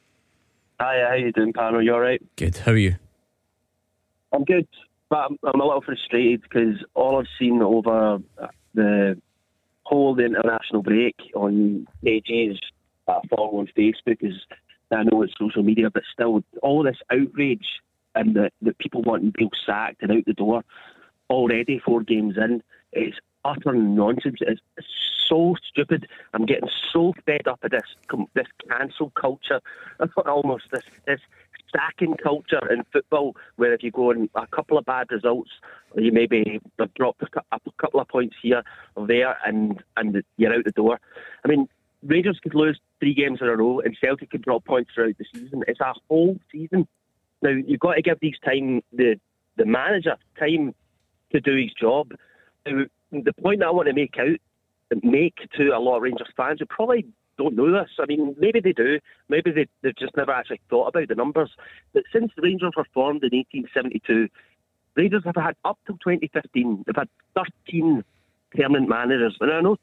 Hi, how you doing, Pano? You alright? Good, how are you? I'm good, but I'm, I'm a little frustrated because all I've seen over the whole the international break on pages that I follow on Facebook is, I know it's social media, but still all this outrage and the, the people wanting Beale sacked and out the door. already four games in. It's utter nonsense. It's so stupid. I'm getting so fed up of this this cancel culture, almost this this sacking culture in football, where if you go on a couple of bad results, you maybe have dropped a couple of points here or there, and and you're out the door. I mean, Rangers could lose three games in a row, and Celtic could drop points throughout the season. It's a whole season. Now you've got to give these time the the manager time to do his job. Now, the point that I want to make out, make to a lot of Rangers fans who probably don't know this. I mean, maybe they do. Maybe they, they've just never actually thought about the numbers. But since the Rangers were formed in eighteen seventy-two, Rangers have had, up till twenty fifteen, they've had thirteen permanent managers. And I know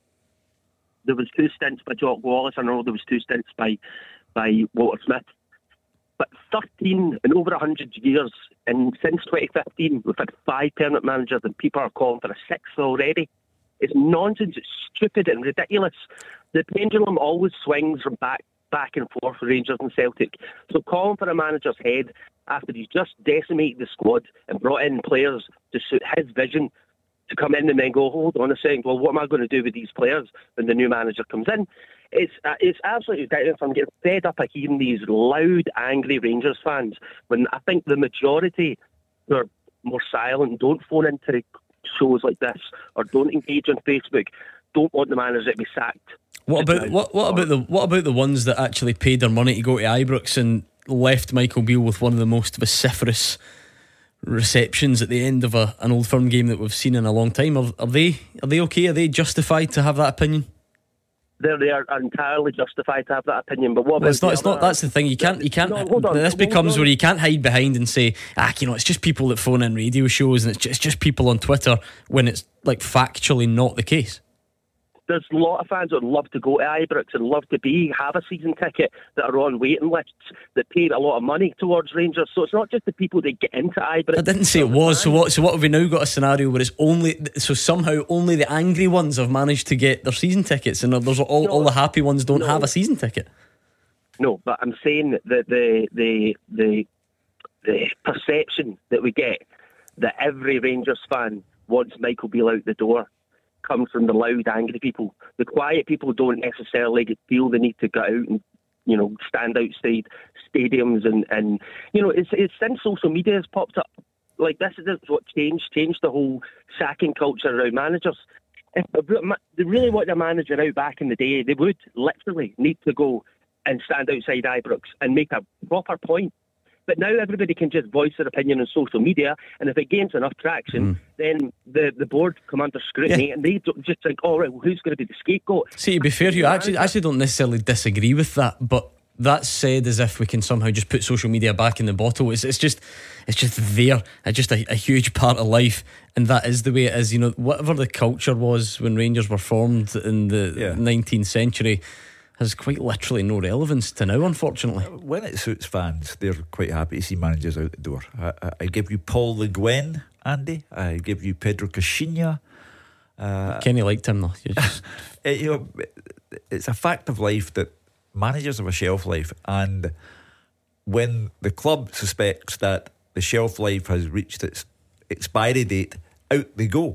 there was two stints by Jock Wallace. I know there was two stints by, by Walter Smith. But thirteen in over one hundred years, and since twenty fifteen, we've had five permanent managers, and people are calling for a sixth already. It's nonsense, it's stupid and ridiculous. The pendulum always swings from back back and forth for Rangers and Celtic. So calling for a manager's head after he's just decimated the squad and brought in players to suit his vision, to come in and then go, hold on a second, well, what am I going to do with these players when the new manager comes in? It's uh, it's absolutely ridiculous. I'm getting fed up of hearing these loud, angry Rangers fans when I think the majority who are more silent, don't phone into shows like this or don't engage on Facebook, don't want the manager to be sacked. What about what what about the what about the ones that actually paid their money to go to Ibrox and left Michael Beale with one of the most vociferous receptions at the end of a, an Old Firm game that we've seen in a long time? Are, are they are they okay? Are they justified to have that opinion? They're, they are entirely justified to have that opinion. But what about well, it's not? It's other, not. That's the thing. You can't. You can't. No, hold on, this hold becomes on. where you can't hide behind and say, ah, you know, it's just people that phone in radio shows and it's just, it's just people on Twitter, when it's like factually not the case. There's a lot of fans that would love to go to Ibrox and love to be have a season ticket that are on waiting lists that paid a lot of money towards Rangers. So it's not just the people that get into Ibrox. I didn't say it was. So what? So what have we now got a scenario where it's only so somehow only the angry ones have managed to get their season tickets, and there's all, no, all the happy ones don't no. have a season ticket. No, but I'm saying that the the the the perception that we get that every Rangers fan wants Michael Beale out the door comes from the loud, angry people. The quiet people don't necessarily feel the need to go out and, you know, stand outside stadiums and, and you know, it's it's since social media has popped up. Like, this is what changed changed the whole sacking culture around managers. If they really wanted a manager out back in the day, they would literally need to go and stand outside Ibrox and make a proper point. But now everybody can just voice their opinion on social media, and if it gains enough traction, mm. then the, the board come under scrutiny, yeah. and they don't just think, oh, right, well, who's going to be the scapegoat? See, to be fair, you actually, actually don't necessarily disagree with that, but that's said as if we can somehow just put social media back in the bottle. It's, it's just it's just there. It's just a, a huge part of life, and that is the way it is. You know, whatever the culture was when Rangers were formed in the yeah. nineteenth century has quite literally no relevance to now, unfortunately. When it suits fans, they're quite happy to see managers out the door. I, I, I give you Paul Le Guen, Andy. I give you Pedro Caixinha. Uh, Kenny liked him though. Just... it, you know, it's a fact of life that managers have a shelf life, and when the club suspects that the shelf life has reached its expiry date, out they go.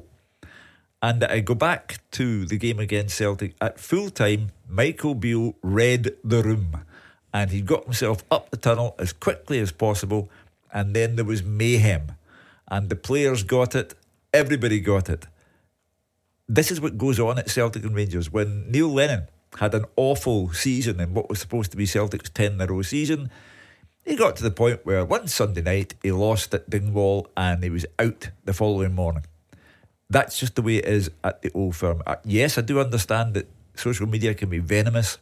And I go back to the game against Celtic. At full time, Michael Beale read the room, and he got himself up the tunnel as quickly as possible, and then there was mayhem, and the players got it, everybody got it. This is what goes on at Celtic and Rangers. When Neil Lennon had an awful season in what was supposed to be Celtic's ten in a row season, he got to the point where one Sunday night he lost at Dingwall and he was out the following morning. That's just the way it is at the Old Firm. Uh, yes, I do understand that social media can be venomous,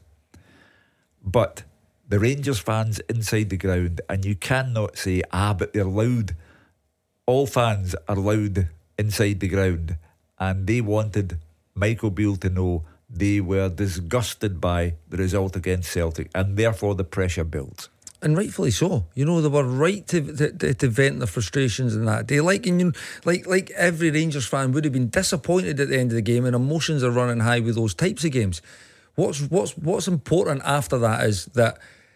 but the Rangers fans inside the ground, and you cannot say, ah, but they're loud. All fans are loud inside the ground, and they wanted Michael Beale to know they were disgusted by the result against Celtic, and therefore the pressure builds. And rightfully so. You know, they were right to, to to vent their frustrations in that day. Like, and you know, like like every Rangers fan would have been disappointed at the end of the game, and emotions are running high with those types of games. What's what's what's important after that is that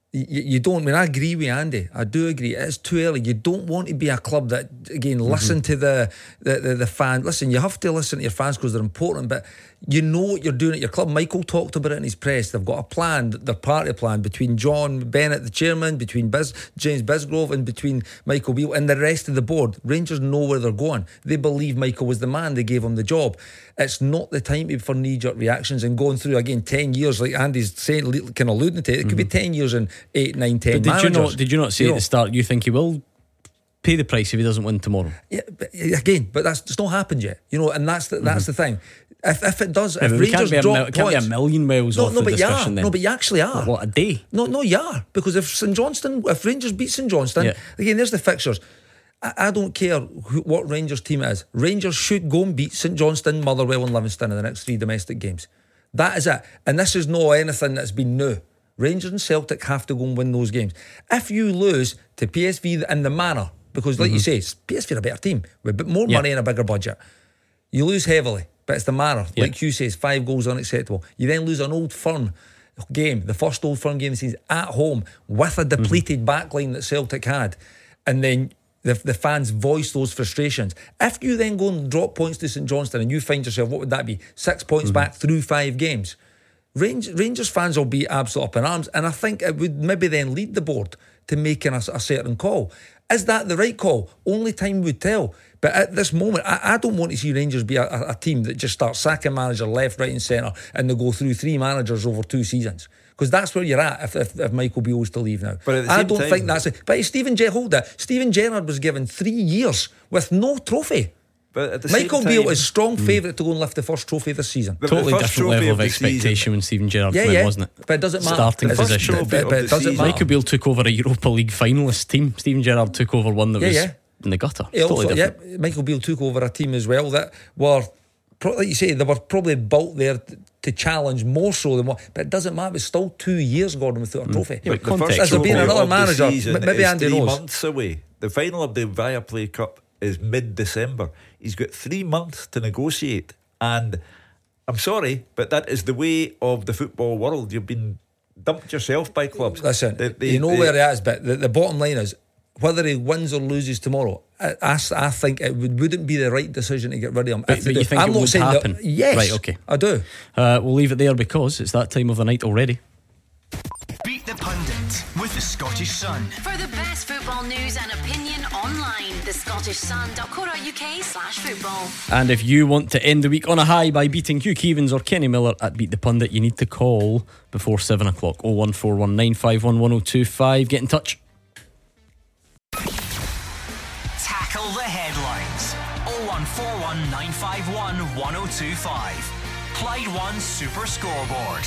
You, you don't. I mean, I agree with Andy. I do agree. It's too early. You don't want to be a club that, again, listen mm-hmm. to the the, the the fan. Listen, you have to listen to your fans because they're important. But you know what you're doing at your club. Michael talked about it in his press. They've got a plan, their party plan between John Bennett, the chairman, between Biz, James Bisgrove, and between Michael Beale and the rest of the board. Rangers know where they're going. They believe Michael was the man. They gave him the job. It's not the time for knee-jerk reactions and going through again ten years, like Andy's saying, kind of alluding to it. It could mm-hmm. be ten years and eight, nine, ten. But did managers. you not? Did you not say you at know, the start you think he will pay the price if he doesn't win tomorrow? Yeah, but again, but that's it's not happened yet. You know, and that's the, that's mm-hmm. the thing. If if it does, yeah, if Rangers drop mil- points, can't be a million miles no, off no, the but discussion. Yeah, then no, but you actually are. What, a day? No, no, you are, because if St Johnstone, if Rangers beat St Johnstone, yeah. again, there's the fixtures. I, I don't care who, what Rangers team it is. Rangers should go and beat St Johnstone, Motherwell, and Livingston in the next three domestic games. That is it, and this is not anything that's been new. Rangers and Celtic have to go and win those games. If you lose to P S V in the manner, because like mm-hmm. you say, P S V are a better team with a bit more yeah. money and a bigger budget, you lose heavily. But it's the manner, yeah. like you says, five goals unacceptable. You then lose an Old Firm game, the first Old Firm game season at home with a depleted mm-hmm. backline that Celtic had, and then the the fans voice those frustrations. If you then go and drop points to St Johnstone and you find yourself, what would that be? Six points mm-hmm. back through five games. Rangers, Rangers fans will be absolutely up in arms, and I think it would maybe then lead the board to making a, a certain call. Is that the right call? Only time would tell. But at this moment, I, I don't want to see Rangers be a, a, a team that just starts sacking manager left, right and centre and they go through three managers over two seasons. Because that's where you're at if, if, if Michael Beale was to leave now. But I don't time, think that's it. But Stephen Gerrard, hold it. Stephen Gerrard was given three years with no trophy. But at the Michael same Beale time, is strong mm. favourite to go and lift the first trophy this season. The, totally the different level of, of expectation season. when Stephen Gerrard yeah, came yeah. in, wasn't it? But it doesn't matter. Starting the position. But, but, but it doesn't matter. Michael Beale took over a Europa League finalist team. Stephen Gerrard took over one that yeah, was yeah. in the gutter. Yeah, totally also, yeah, Michael Beale took over a team as well that were, like you say, they were probably built there to challenge more so than what. But it doesn't matter. It's still two years, Gordon, without a trophy. Mm. Yeah, but the first Has there been another manager? Maybe is Andy three knows. months away. The final of the Viaplay Cup is mid-December. He's got three months to negotiate, and I'm sorry, but that is the way of the football world. You've been dumped yourself by clubs. Listen, they, they, you know they, where he is, but the, the bottom line is, whether he wins or loses tomorrow, I, I, I think it would, wouldn't be the right decision to get rid of him. But, but you think I'm it not would saying happen? That, yes, right, okay. I do. Uh, we'll leave it there because it's that time of the night already. Beat the Pundit with the Scottish Sun. For the best football news and opinion online, the Scottish Sun dot co dot uk slash football. And if you want to end the week on a high by beating Hugh Keevins or Kenny Miller at Beat the Pundit, you need to call before seven o'clock. oh one four one nine five one one oh two five. Get in touch. Tackle the headlines. oh one four one nine five one one oh two five. Clyde One Super Scoreboard.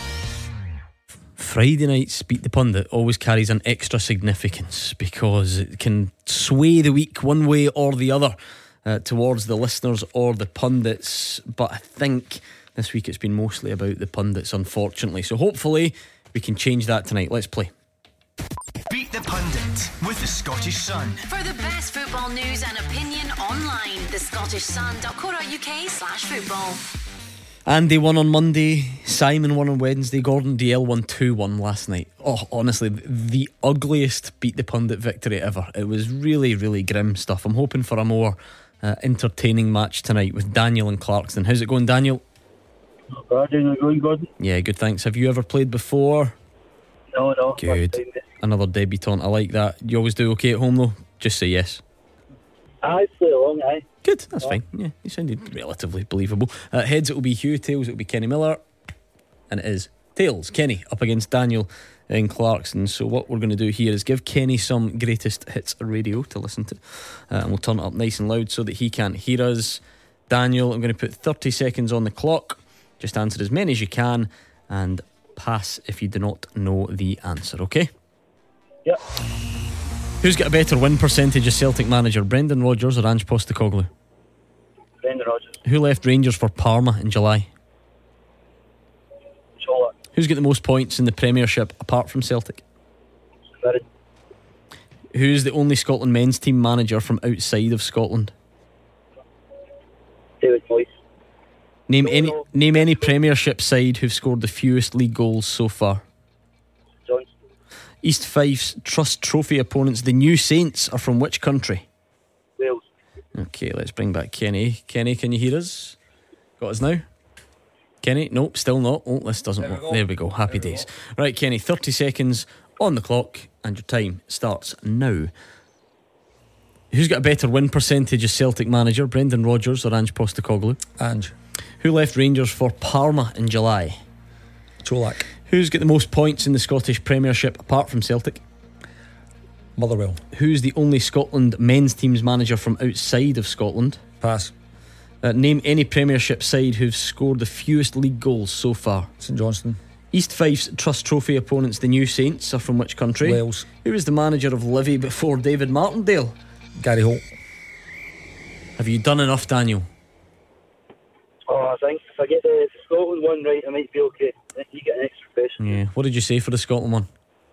Friday night's Beat the Pundit always carries an extra significance because it can sway the week one way or the other uh, towards the listeners or the pundits. But I think this week it's been mostly about the pundits, unfortunately. So hopefully we can change that tonight. Let's play. Beat the Pundit with the Scottish Sun. For the best football news and opinion online, the Scottish Sun dot co dot uk slash football. Andy won on Monday, Simon won on Wednesday, Gordon D L won two one last night. Oh, honestly, the ugliest Beat the Pundit victory ever. It was really, really grim stuff. I'm hoping for a more uh, entertaining match tonight with Daniel and Clarkston. How's it going, Daniel? Not bad, how's it going, Gordon? Yeah, good, thanks. Have you ever played before? No, no. Good. Another debutant, I like that. You always do okay at home though? Just say yes. I play along, aye. Good, that's oh. fine. Yeah, you sounded relatively believable. Uh, heads it will be Hugh, tails it will be Kenny Miller, and it is tails, Kenny up against Daniel in Clarkson. So what we're going to do here is give Kenny some greatest hits radio to listen to, uh, and we'll turn it up nice and loud so that he can't hear us. Daniel, I'm going to put thirty seconds on the clock. Just answer as many as you can and pass if you do not know the answer, okay? Yep. Who's got a better win percentage as Celtic manager, Brendan Rodgers or Ange Postecoglou? Brendan Rodgers. Who left Rangers for Parma in July? Chola. Who's got the most points in the Premiership apart from Celtic? Very. Who's the only Scotland men's team manager from outside of Scotland? David Moyes. Name no, any no. Name any Premiership side who've scored the fewest league goals so far. Johnson. East Fife's Trust Trophy opponents, the New Saints, are from which country? Wales. Okay, let's bring back Kenny. Kenny, can you hear us? Got us now? Kenny? Nope, still not. Oh, this doesn't There we work. go. There we go. Happy There we days. Right, Kenny, thirty seconds on the clock, and your time starts now. Who's got a better win percentage as Celtic manager, Brendan Rodgers or Ange Postecoglou? Ange. Who left Rangers for Parma in July? Cholak. Who's got the most points in the Scottish Premiership apart from Celtic? Motherwell. Who's the only Scotland men's team's manager from outside of Scotland? Pass. Uh, name any Premiership side who've scored the fewest league goals so far. St Johnstone. East Fife's Trust Trophy opponents, the New Saints, are from which country? Wales. Who was the manager of Livy before David Martindale? Gary Holt. Have you done enough, Daniel? Oh, I think if I get the, the Scotland one right, I might be okay. Then you get an extra question. Yeah. What did you say for the Scotland one?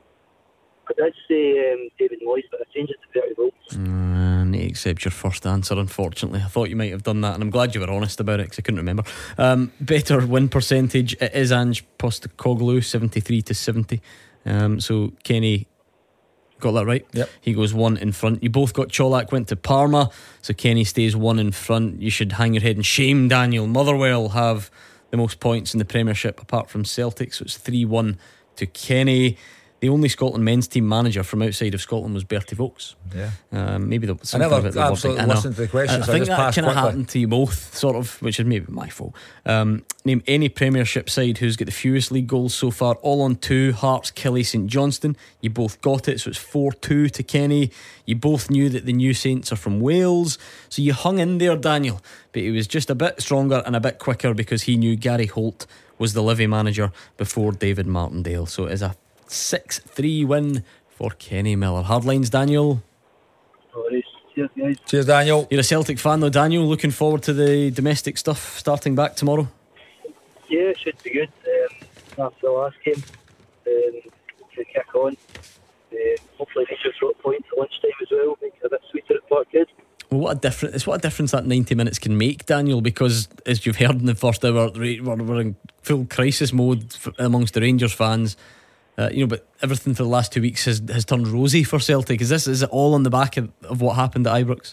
I did say um, David Moyes, but I changed it to Bertie Wilkes. Uh, need to accept your first answer, unfortunately. I thought you might have done that, and I'm glad you were honest about it because I couldn't remember. Um, better win percentage, it is Ange Postecoglou, seventy-three to seventy. Um, so Kenny got that right. Yep. He goes one in front. You both got Cholak went to Parma, so Kenny stays one in front. You should hang your head in shame, Daniel. Motherwell have the most points in the Premiership apart from Celtic, so it's three one to Kenny. The only Scotland men's team manager from outside of Scotland was Bertie Vogts. Yeah. Um, maybe the, I something never about the absolutely wording. I know. listened to the question, I, I so I think just that passed kind of quickly. happened to you both, sort of, which is maybe my fault. Um, name any Premiership side who's got the fewest league goals so far. All on two. Hearts, Killie, St Johnstone. You both got it, so it's four two to Kenny. You both knew that the New Saints are from Wales, so you hung in there, Daniel. But he was just a bit stronger and a bit quicker because he knew Gary Holt was the Livy manager before David Martindale. So it is a six three win for Kenny Miller. Hardlines, Daniel. No worries. Cheers, guys. Cheers, Daniel. You're a Celtic fan though, Daniel. Looking forward to the domestic stuff starting back tomorrow. Yeah, it should be good. Um, after the last game, um, to kick on. Uh, hopefully, Rangers got points at lunchtime as well. Make it a bit sweeter at Parkhead. Well, what a difference! It's what a difference that ninety minutes can make, Daniel. Because as you've heard in the first hour, we're, we're in full crisis mode for, amongst the Rangers fans. Uh, you know, but everything for the last two weeks has, has turned rosy for Celtic. Is this is it all on the back of, of what happened at Ibrox?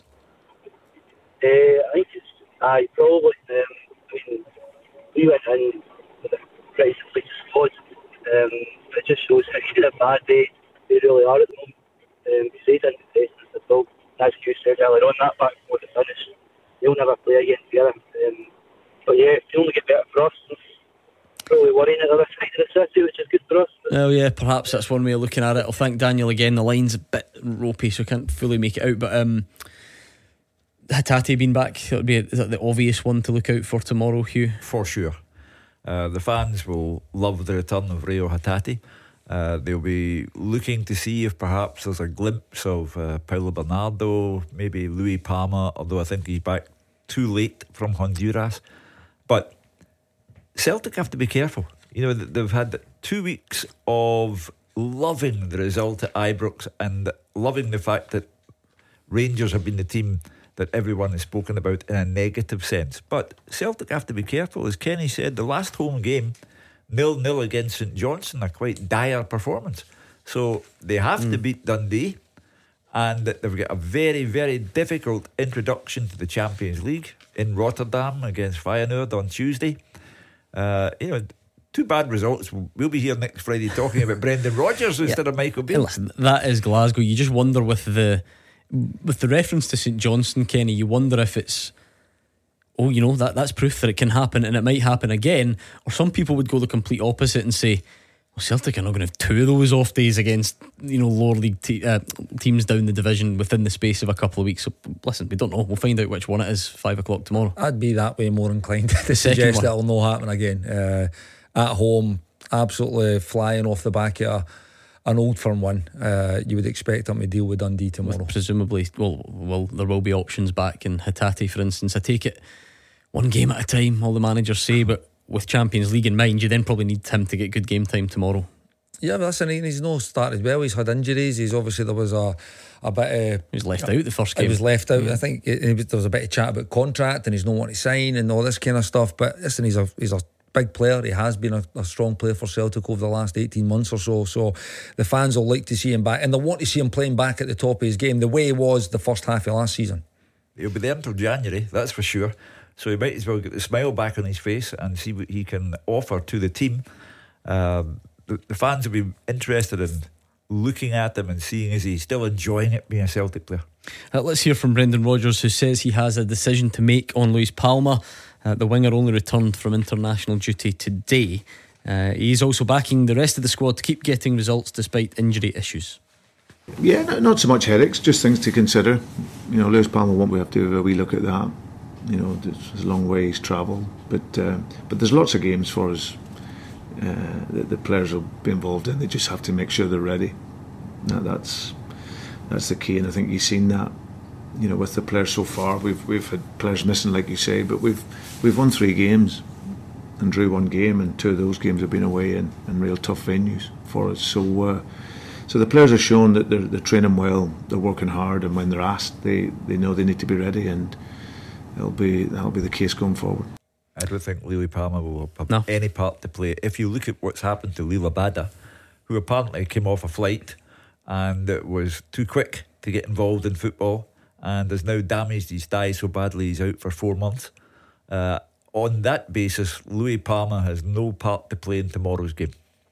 Uh, I think it's I probably. Um, I mean, we went in with a pretty complete squad. Um, it just shows how good a bad they, they really are at the moment. Um, besides independence, the dog, as you said earlier on, that back four to finish, they'll never play again together. Um, but yeah, it can only get better for us. Probably worrying at the other side of the city, which is good for us. Oh yeah, perhaps that's one way of looking at it. I'll thank Daniel again. The line's a bit ropey, so I can't fully make it out. But um, Hatate being back, that would be a, is that the obvious one to look out for tomorrow, Hugh? For sure. Uh, the fans will love the return of Reo Hatate. Uh, they'll be looking to see if perhaps there's a glimpse of uh, Paulo Bernardo, maybe Louis Palma, although I think he's back too late from Honduras. But Celtic have to be careful. You know, they've had two weeks of loving the result at Ibrox and loving the fact that Rangers have been the team that everyone has spoken about in a negative sense. But Celtic have to be careful. As Kenny said, the last home game, nil nil against St Johnstone, a quite dire performance. So they have mm. to beat Dundee, and they've got a very, very difficult introduction to the Champions League in Rotterdam against Feyenoord on Tuesday. Uh, you know, two bad results. We'll be here next Friday talking about Brendan Rodgers instead yeah. of Michael Beale. Listen, that is Glasgow. You just wonder with the with the reference to St Johnstone, Kenny, you wonder if it's, oh, you know, that that's proof that it can happen and it might happen again. Or some people would go the complete opposite and say, well, Celtic are not going to have two of those off days against, you know, lower league te- uh, teams down the division within the space of a couple of weeks. So listen, we don't know. We'll find out which one it is five o'clock tomorrow. I'd be that way more inclined to suggest that it'll not happen again. Uh, at home, absolutely flying off the back of a, an Old Firm win. Uh, you would expect them to deal with Dundee tomorrow. With presumably, well, well, there will be options back in Hatate, for instance. I take it one game at a time, all the managers say, but with Champions League in mind, you then probably need him to get good game time tomorrow. Yeah, but listen, he's not started well. He's had injuries. He's obviously, there was a, a bit of, he was left out the first game. He was left out. Yeah. I think it, it was, there was a bit of chat about contract and he's not wanting to sign and all this kind of stuff. But listen, he's a he's a big player. He has been a, a strong player for Celtic over the last eighteen months or so. So the fans will like to see him back, and they'll want to see him playing back at the top of his game, the way he was the first half of last season. He'll be there until January, that's for sure. So he might as well get the smile back on his face and see what he can offer to the team. Um, the, the fans will be interested in looking at him and seeing is he still enjoying it being a Celtic player. Uh, let's hear from Brendan Rodgers, who says he has a decision to make on Luis Palma. Uh, the winger only returned from international duty today. Uh, he's also backing the rest of the squad to keep getting results despite injury issues. Yeah, no, not so much headaches, just things to consider. You know, Luis Palma, won't we have to have a wee look at that? You know, there's a long way he's travelled, but uh, but there's lots of games for us uh, that the players will be involved in. They just have to make sure they're ready. Now, that's that's the key, and I think you've seen that. You know, with the players so far, we've we've had players missing, like you say, but we've we've won three games and drew one game, and two of those games have been away in, in real tough venues for us. So, uh, so the players have shown that they're, they're training well, they're working hard, and when they're asked, they, they know they need to be ready, and it'll be that'll be the case going forward. I don't think Luis Palma will have no. any part to play. If you look at what's happened to Lila Bada, who apparently came off a flight and it was too quick to get involved in football and has now damaged his thigh so badly he's out for four months. Uh, on that basis, Luis Palma has no part to play in tomorrow's game.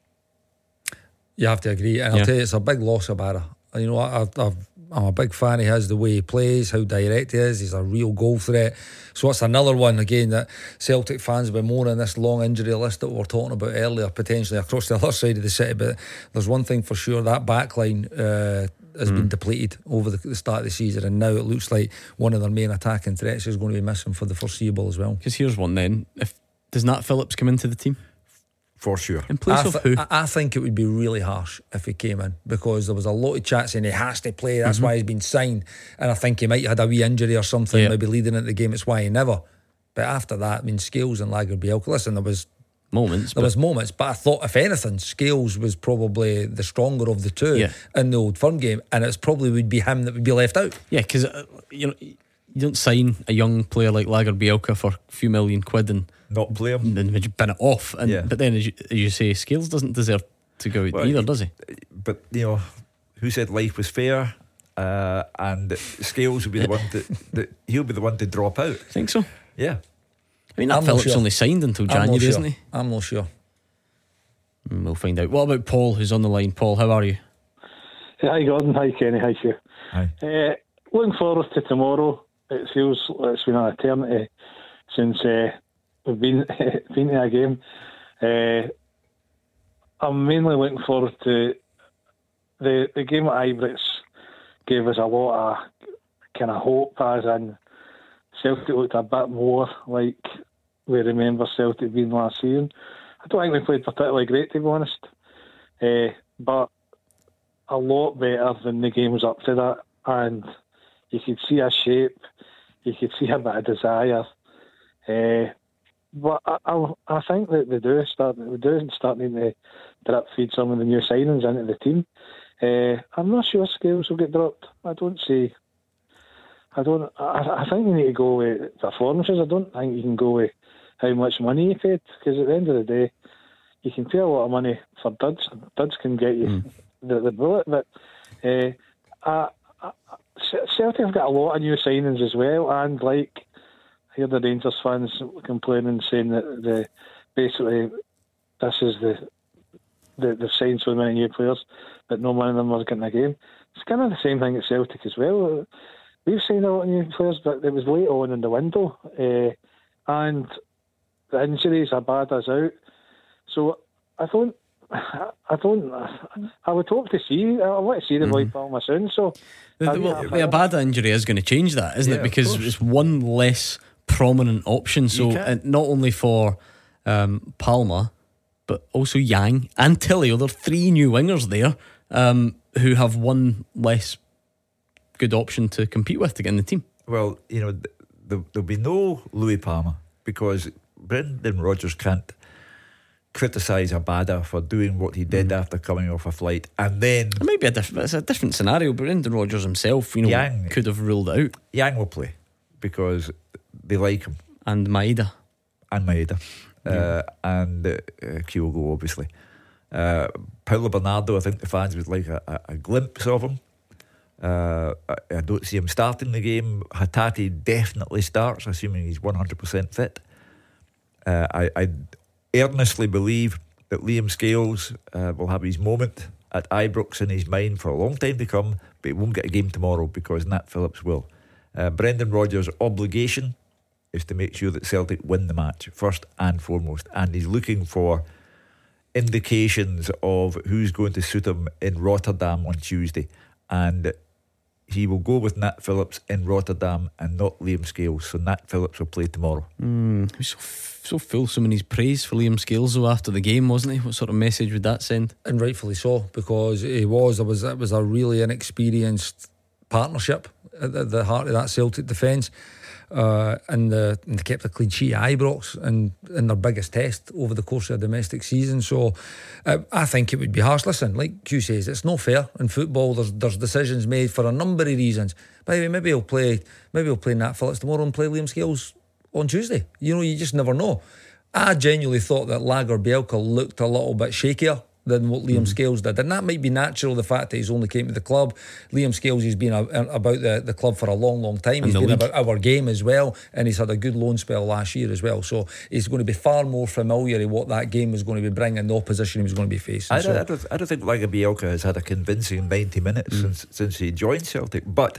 You have to agree, and yeah. I'll tell you, it's a big loss of Barra. You know, I've, I've, I'm a big fan of his, the way he plays, how direct he is. He's a real goal threat. So it's another one again that Celtic fans have been more on this long injury list that we were talking about earlier, potentially across the other side of the city. But there's one thing for sure, that back line uh, has mm. been depleted over the, the start of the season, and now it looks like one of their main attacking threats is going to be missing for the foreseeable as well. Because here's one then, if does Nat Phillips come into the team? For sure. In place I of th- who? I think it would be really harsh if he came in, because there was a lot of chat saying he has to play, that's mm-hmm. why he's been signed, and I think he might have had a wee injury or something, yeah. maybe leading into the game, it's why he never. But after that, I mean, Scales and Lagerbielke, listen, there was moments there was moments but I thought if anything Scales was probably the stronger of the two yeah. in the Old Firm game, and it's probably would be him that would be left out. Yeah, because uh, you know, you don't sign a young player like Lagerbielke for a few million quid and not play him, and then you bin it off. And yeah. but then, as you, as you say, Scales doesn't deserve to go out well, either, does he? But you know, who said life was fair? Uh, and Scales would be the one that, that he'll be the one to drop out. Think so? Yeah. I mean, that Phillips sure. only signed until January, sure. isn't he? I'm not sure. We'll find out. What about Paul, who's on the line? Paul, how are you? Hi Gordon, hi Kenny, hi Hugh. Hi. Uh, looking forward to tomorrow. It feels like it's been an eternity since uh, we've been been to a game. Uh, I'm mainly looking forward to the the game at Ibrox. Gave us a lot of kind of hope, as in Celtic looked a bit more like we remember Celtic being last season. I don't think we played particularly great, to be honest, uh, but a lot better than the games up to that, and you could see a shape, you could see a bit of desire. Uh, but I, I, I think that they do start, they do start needing to drip feed some of the new signings into the team. Uh, I'm not sure Scales will get dropped. I don't see. I don't. I, I think you need to go with performances. I don't think you can go with how much money you paid, because at the end of the day, you can pay a lot of money for duds. Duds can get you mm. the, the bullet, but uh, I, I, Celtic have got a lot of new signings as well, and like I hear the Rangers fans complaining, saying that the basically this is the the they've signed so many new players, but no one of them was getting a game. It's kind of the same thing at Celtic as well. We've signed a lot of new players, but it was late on in the window, uh, and the injuries are bad as out. So I don't, I don't, I would hope to see. I want to see the mm-hmm. boy Palma soon. So the, the, well, the Abada injury is going to change that, isn't yeah, it? Because it's one less prominent option. So uh, not only for um, Palma, but also Yang and Tilio. There are three new wingers there um, who have one less good option to compete with to get in the team. Well, you know, th- th- there'll be no Luis Palma because Brendan Rodgers can't criticise Abada for doing what he did mm. after coming off a flight, and then it might be a different. It's a different scenario. But Brendan Rodgers himself, you know, Yang, could have ruled it out. Yang will play because they like him, and Maeda, and Maeda, uh, Yeah. and uh, Kyogo, obviously. Uh, Paulo Bernardo, I think the fans would like a, a, a glimpse of him. Uh, I, I don't see him starting the game. Hatate definitely starts, assuming he's one hundred percent fit. Uh, I, I earnestly believe that Liam Scales uh, will have his moment at Ibrox in his mind for a long time to come, but he won't get a game tomorrow because Nat Phillips will. Uh, Brendan Rodgers' obligation is to make sure that Celtic win the match first and foremost, and he's looking for indications of who's going to suit him in Rotterdam on Tuesday, and he will go with Nat Phillips in Rotterdam and not Liam Scales. So Nat Phillips will play tomorrow. Mm, he was so, f- so fulsome in his praise for Liam Scales though after the game, wasn't he? What sort of message would that send? And rightfully so, because he was there was it was a really inexperienced partnership at the, the heart of that Celtic defence. Uh, and, the, and they kept a clean sheet at Ibrox and in their biggest test over the course of a domestic season. So uh, I think it would be harsh. Listen, like Q says, it's not fair in football. There's there's decisions made for a number of reasons. By the way, maybe he'll play maybe he'll play Nat Phillips tomorrow and play Liam Scales on Tuesday. You know, you just never know. I genuinely thought that Lagerbielke looked a little bit shakier than what Liam mm. Scales did, and that might be natural, the fact that he's only came to the club. Liam Scales, he's been a, about the, the club for a long long time. He's been league. about our game as well, and he's had a good loan spell last year as well, so he's going to be far more familiar with what that game was going to be bringing, the opposition he was going to be facing. I, so. I, don't, I don't think Lagerbielke has had a convincing ninety minutes mm. since since he joined Celtic, but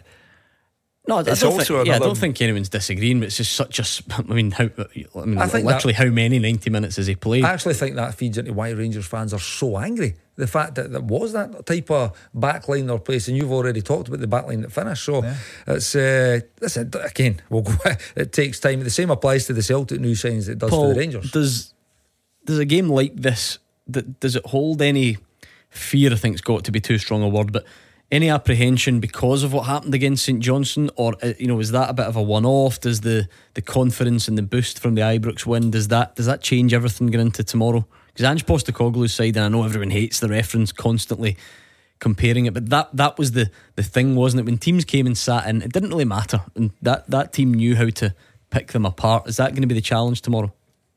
No, I don't, it's also think, yeah, I another- don't think anyone's disagreeing, but it's just such a. sp- I mean, how? I mean, I think literally, that- how many ninety minutes has he played? I actually think that feeds into why Rangers fans are so angry. The fact that there was that type of backline they're placing. You've already talked about the backline that finished. So Yeah. it's uh, listen, again, we'll go, it takes time. The same applies to the Celtic new signs that it does Paul, for the Rangers. Does does a game like this that does it hold any fear? I think's got to be too strong a word, but any apprehension because of what happened against St Johnstone, or uh, you know, is that a bit of a one-off? Does the the confidence and the boost from the Ibrox win, does that does that change everything going into tomorrow? Because Ange Postecoglou's side, and I know everyone hates the reference constantly comparing it, but that that was the the thing, wasn't it? When teams came and sat in, it didn't really matter, and that that team knew how to pick them apart. Is that going to be the challenge tomorrow?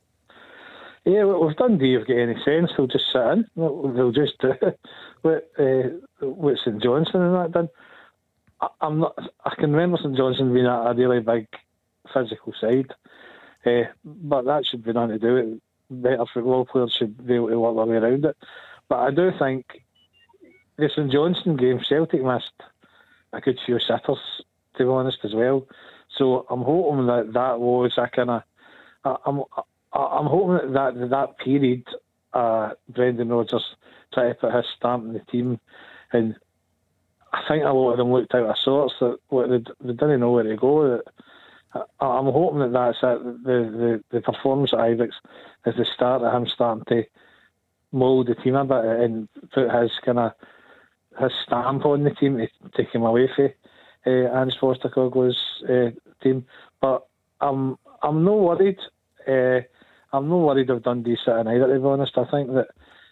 Yeah, well, if Dundee have got any sense, they'll just sit in. They'll they'll just do what uh, what St Johnstone and that done. I, I'm not. I can remember St Johnstone being a, a really big physical side, uh, but that should be nothing to do with it. Better football players should be able to work their way around it. But I do think the St Johnstone game, Celtic missed a good few sitters, to be honest, as well. So I'm hoping that that was a kind of. I'm I'm hoping that that, that period, uh, Brendan Rodgers tried to put his stamp on the team, and I think a lot of them looked out of sorts. That they, they didn't know where to go with it. I'm hoping that that's it. The, the, the performance at Ibrox is the start of him starting to mould the team a bit and put his kind of his stamp on the team to take him away from uh, Ange Postecoglou's uh, team. But I'm I'm not worried. Uh, I'm not worried of Dundee sitting either. To be honest, I think that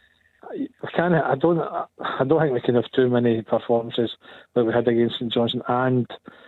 we can. I don't. I don't think we can have too many performances that we had against St Johnstone, and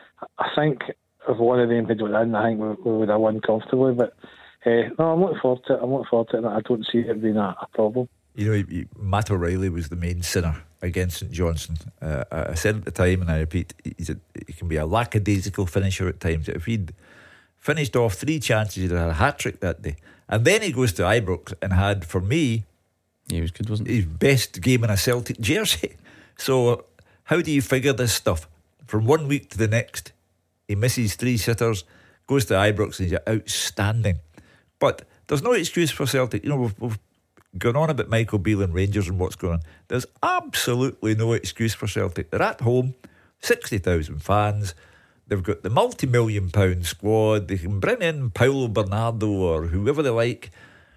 I think if one of them had went in, I think we, we would have won comfortably. But uh, no, I'm looking forward to it. I'm looking forward to it. And I don't see it being a, a problem. You know, he, he, Matt O'Reilly was the main sinner against St Johnstone. Uh, I said at the time, and I repeat, he's a, he can be a lackadaisical finisher at times. If he'd finished off three chances, he'd have had a hat-trick that day. And then he goes to Ibrox and had, for me, yeah, he was good, wasn't he? His best game in a Celtic jersey. So how do you figure this stuff? From one week to the next, he misses three sitters, goes to Ibrox, and he's outstanding. But there's no excuse for Celtic. You know, we've, we've gone on about Michael Beale and Rangers and what's going on. There's absolutely no excuse for Celtic. They're at home, sixty thousand fans. They've got the multi-million pound squad. They can bring in Paulo Bernardo or whoever they like.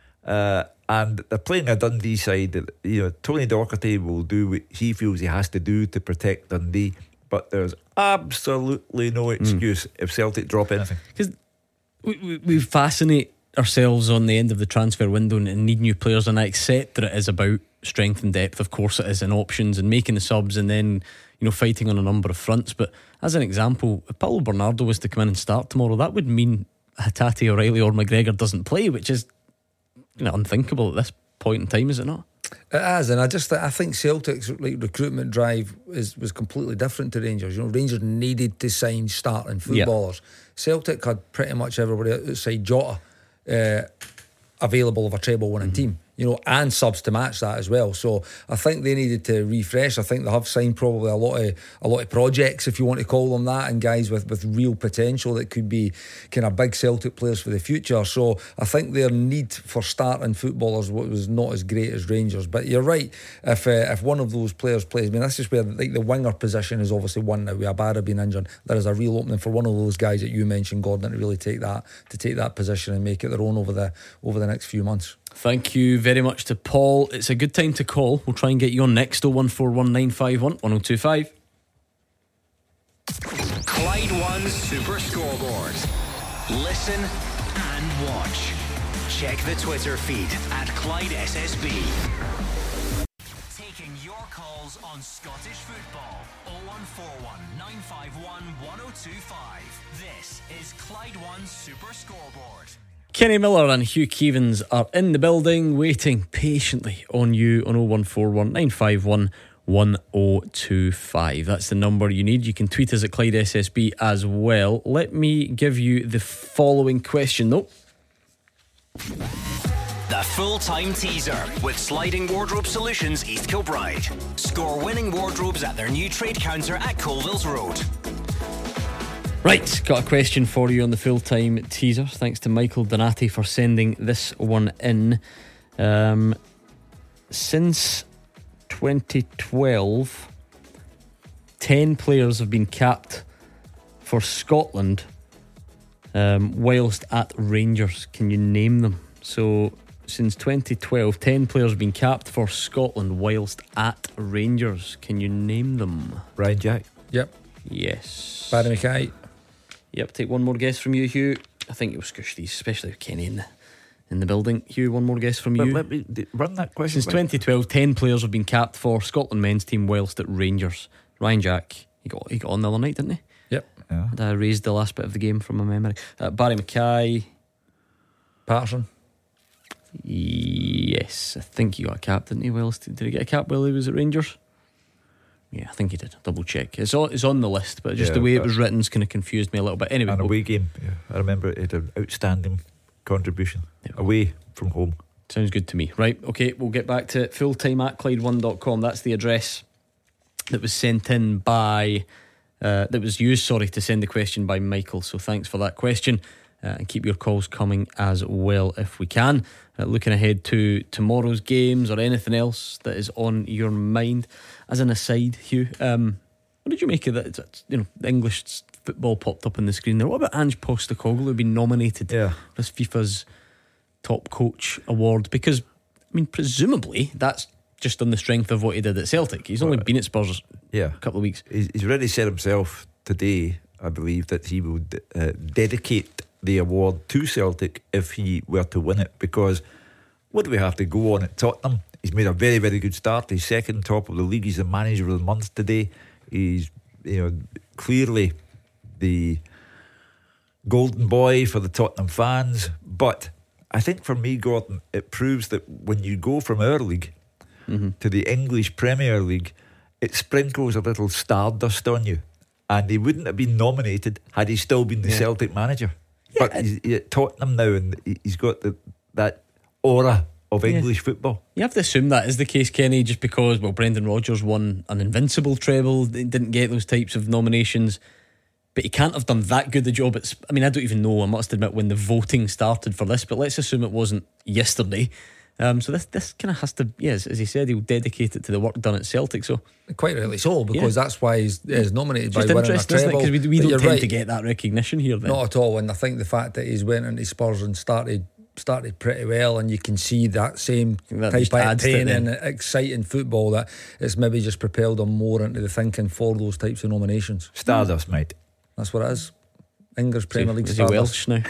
Uh, and they're playing a Dundee side that, you know, Tony Docherty will do what he feels he has to do to protect Dundee. But there's absolutely no excuse mm. if Celtic drop anything. Because we, we, we fascinate ourselves on the end of the transfer window and need new players, and I accept that it is about strength and depth. Of course it is, and options and making the subs and then, you know, fighting on a number of fronts. But as an example, if Paulo Bernardo was to come in and start tomorrow, that would mean Hatate, O'Reilly or McGregor doesn't play, which is you know, unthinkable at this point in time, is it not? It has, and I just I think Celtic's like recruitment drive is was completely different to Rangers. You know, Rangers needed to sign starting footballers. Yeah. Celtic had pretty much everybody outside Jota uh, available of a treble winning mm-hmm. team. You know, and subs to match that as well. So I think they needed to refresh. I think they have signed probably a lot of a lot of projects, if you want to call them that, and guys with, with real potential that could be kind of big Celtic players for the future. So I think their need for starting footballers was not as great as Rangers. But you're right. If uh, if one of those players plays, I mean, that's just where like the winger position is obviously one now. With Abada being injured, there is a real opening for one of those guys that you mentioned, Gordon, to really take that to take that position and make it their own over the over the next few months. Thank you very much to Paul. It's a good time to call. We'll try and get you on next. oh one four one nine five one one oh two five. Clyde One Super Scoreboard. Listen and watch. Check the Twitter feed at Clyde S S B. Taking your calls on Scottish football. oh one four one nine five one one oh two five. This is Clyde One Super Scoreboard. Kenny Miller and Hugh Keevins are in the building, waiting patiently on you on oh one four one nine five one one oh two five. That's the number you need. You can tweet us at Clyde S S B as well. Let me give you the following question though. The full-time teaser with Sliding Wardrobe Solutions East Kilbride. Score winning wardrobes at their new trade counter at Colville's Road. Right, got a question for you on the full-time teaser. Thanks to Michael Donati for sending this one in. Um, since twenty twelve, ten players have been capped for Scotland um, whilst at Rangers. Can you name them? So, since twenty twelve, ten players have been capped for Scotland whilst at Rangers. Can you name them? Ryan Jack. Yep. Yes. Barry Mackay. Yep, take one more guess from you, Hugh. I think it was squish these, especially with Kenny in the, in the building. Hugh, one more guess from but you. Let me run that question. Since twenty twelve, ten players have been capped for Scotland men's team whilst at Rangers. Ryan Jack, he got he got on the other night, didn't he? Yep. Yeah. And I raised the last bit of the game from my memory. Uh, Barry Mackay. Patterson. Yes, I think he got a cap, didn't he? Whilst, did he get a cap while he was at Rangers? Yeah, I think he did. Double check. It's on, it's on the list, but just yeah, the way it was written kind of confused me a little bit. Anyway, an away game. Yeah, I remember it had an outstanding contribution away from home. Sounds good to me. Right, okay, we'll get back to fulltime at Clyde one dot com. That's the address that was sent in by uh, that was used, sorry, to send the question by Michael. So thanks for that question. Uh, and keep your calls coming as well if we can. Uh, looking ahead to tomorrow's games or anything else that is on your mind. As an aside, Hugh, um, what did you make of that? It's, you know, English football popped up on the screen there. What about Ange Postecoglou, who'd been nominated yeah. for this FIFA's top coach award? Because, I mean, presumably that's just on the strength of what he did at Celtic. He's only well, been at Spurs yeah. a couple of weeks. He's, he's already said himself today, I believe, that he will uh, dedicate the award to Celtic if he were to win it, because what do we have to go on at Tottenham? He's made a very, very good start. He's second top of the league. He's the manager of the month today. He's, you know, clearly the golden boy for the Tottenham fans. But I think for me, Gordon, it proves that when you go from our league mm-hmm. to the English Premier League, it sprinkles a little stardust on you. And he wouldn't have been nominated had he still been the yeah. Celtic manager. Yeah, but he's, he's at Tottenham now, and he's got the, that aura of English yeah. football. You have to assume that is the case, Kenny, just because, well, Brendan Rodgers won an invincible treble, didn't get those types of nominations, but he can't have done that good a job. It's, I mean, I don't even know, I must admit, when the voting started for this, but let's assume it wasn't yesterday. Um, so this this kind of has to, yes, as he said, he'll dedicate it to the work done at Celtic. So quite rightly so, because yeah. that's why he's, he's nominated by winning a treble. Because we, we don't tend right. to get that recognition here. Then. Not at all. And I think the fact that he's went into Spurs and started started pretty well, and you can see that same that type of entertaining, exciting football, that it's maybe just propelled him more into the thinking for those types of nominations. Stardust, mate. That's what it is. English Premier League. Is he Welsh now?